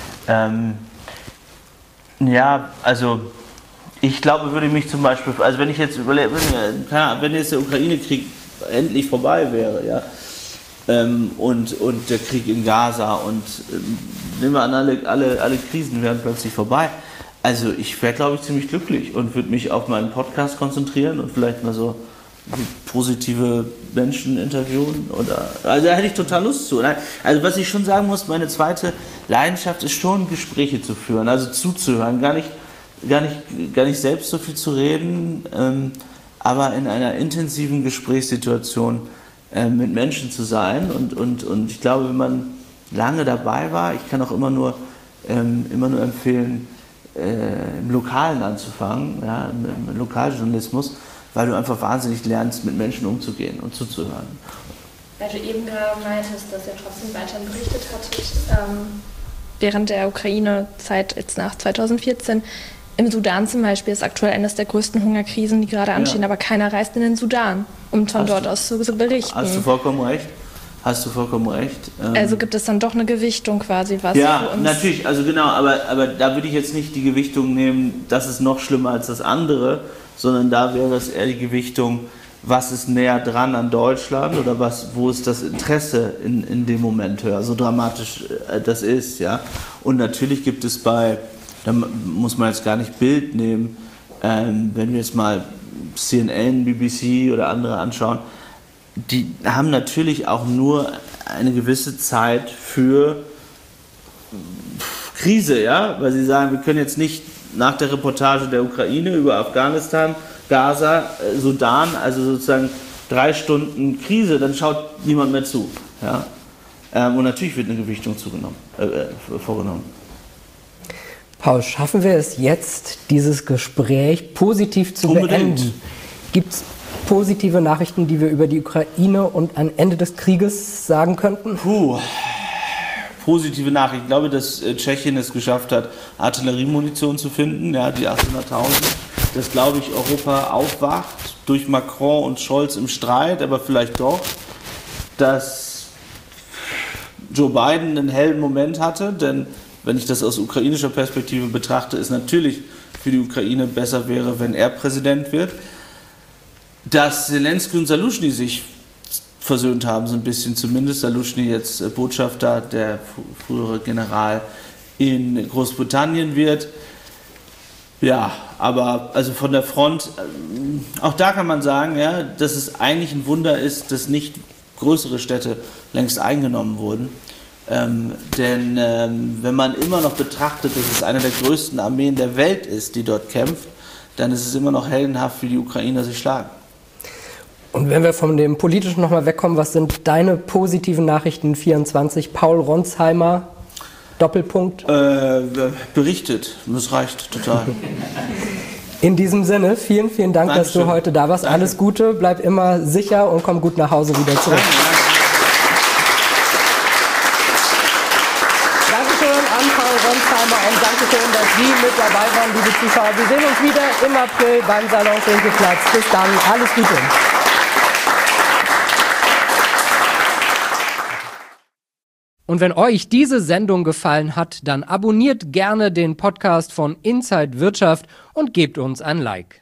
Ja, also ich glaube, würde mich zum Beispiel, also wenn ich jetzt überlege, wenn jetzt der Ukraine-Krieg endlich vorbei wäre, ja, und der Krieg in Gaza und nehmen wir an, alle Krisen wären plötzlich vorbei. Also ich wäre, glaube ich, ziemlich glücklich und würde mich auf meinen Podcast konzentrieren und vielleicht mal so positive Menschen interviewen. Also da hätte ich total Lust zu. Also was ich schon sagen muss, meine zweite Leidenschaft ist schon, Gespräche zu führen, also zuzuhören, gar nicht selbst so viel zu reden, aber in einer intensiven Gesprächssituation mit Menschen zu sein. Und ich glaube, wenn man lange dabei war, ich kann auch immer nur empfehlen, im Lokalen anzufangen, ja, im Lokaljournalismus, weil du einfach wahnsinnig lernst, mit Menschen umzugehen und zuzuhören. Weil du eben gerade meintest, dass ihr trotzdem weiterhin berichtet hattet, während der Ukraine-Zeit jetzt nach 2014. Im Sudan zum Beispiel ist aktuell eines der größten Hungerkrisen, die gerade anstehen, aber keiner reist in den Sudan, um von dort aus zu berichten. Hast du vollkommen recht. Also gibt es dann doch eine Gewichtung quasi, was ja, für uns... natürlich, also genau, aber da würde ich jetzt nicht die Gewichtung nehmen, das ist noch schlimmer als das andere, sondern da wäre es eher die Gewichtung, was ist näher dran an Deutschland oder wo ist das Interesse in dem Moment höher, so dramatisch das ist, ja. Und natürlich gibt es da muss man jetzt gar nicht Bild nehmen, wenn wir jetzt mal CNN, BBC oder andere anschauen, die haben natürlich auch nur eine gewisse Zeit für Krise, ja, weil sie sagen, wir können jetzt nicht nach der Reportage der Ukraine über Afghanistan, Gaza, Sudan, also sozusagen 3 Stunden Krise, dann schaut niemand mehr zu, ja. Und natürlich wird eine Gewichtung vorgenommen. Paul, schaffen wir es jetzt, dieses Gespräch positiv zu beenden? Gibt es positive Nachrichten, die wir über die Ukraine und ein Ende des Krieges sagen könnten? Positive Nachricht. Ich glaube, dass Tschechien es geschafft hat, Artilleriemunition zu finden, ja, die 800.000. Dass, glaube ich, Europa aufwacht durch Macron und Scholz im Streit, aber vielleicht doch, dass Joe Biden einen hellen Moment hatte, denn wenn ich das aus ukrainischer Perspektive betrachte, ist natürlich für die Ukraine besser wäre, wenn er Präsident wird. Dass Zelensky und Saluschny sich versöhnt haben, so ein bisschen zumindest. Saluschny jetzt Botschafter, der frühere General in Großbritannien wird. Ja, aber also von der Front, auch da kann man sagen, ja, dass es eigentlich ein Wunder ist, dass nicht größere Städte längst eingenommen wurden. Denn wenn man immer noch betrachtet, dass es eine der größten Armeen der Welt ist, die dort kämpft, dann ist es immer noch heldenhaft, wie die Ukrainer sich schlagen. Und wenn wir von dem Politischen nochmal wegkommen, was sind deine positiven Nachrichten 24? Paul Ronsheimer, Doppelpunkt? Berichtet, das reicht total. In diesem Sinne, vielen, vielen Dank, dass du heute da warst. Alles Gute, bleib immer sicher und komm gut nach Hause wieder zurück. Dankeschön an Paul Ronsheimer und Dankeschön, dass Sie mit dabei waren, liebe Zuschauer. Wir sehen uns wieder im April beim Salon Winkelplatz. Bis dann, alles Gute. Und wenn euch diese Sendung gefallen hat, dann abonniert gerne den Podcast von Inside Wirtschaft und gebt uns ein Like.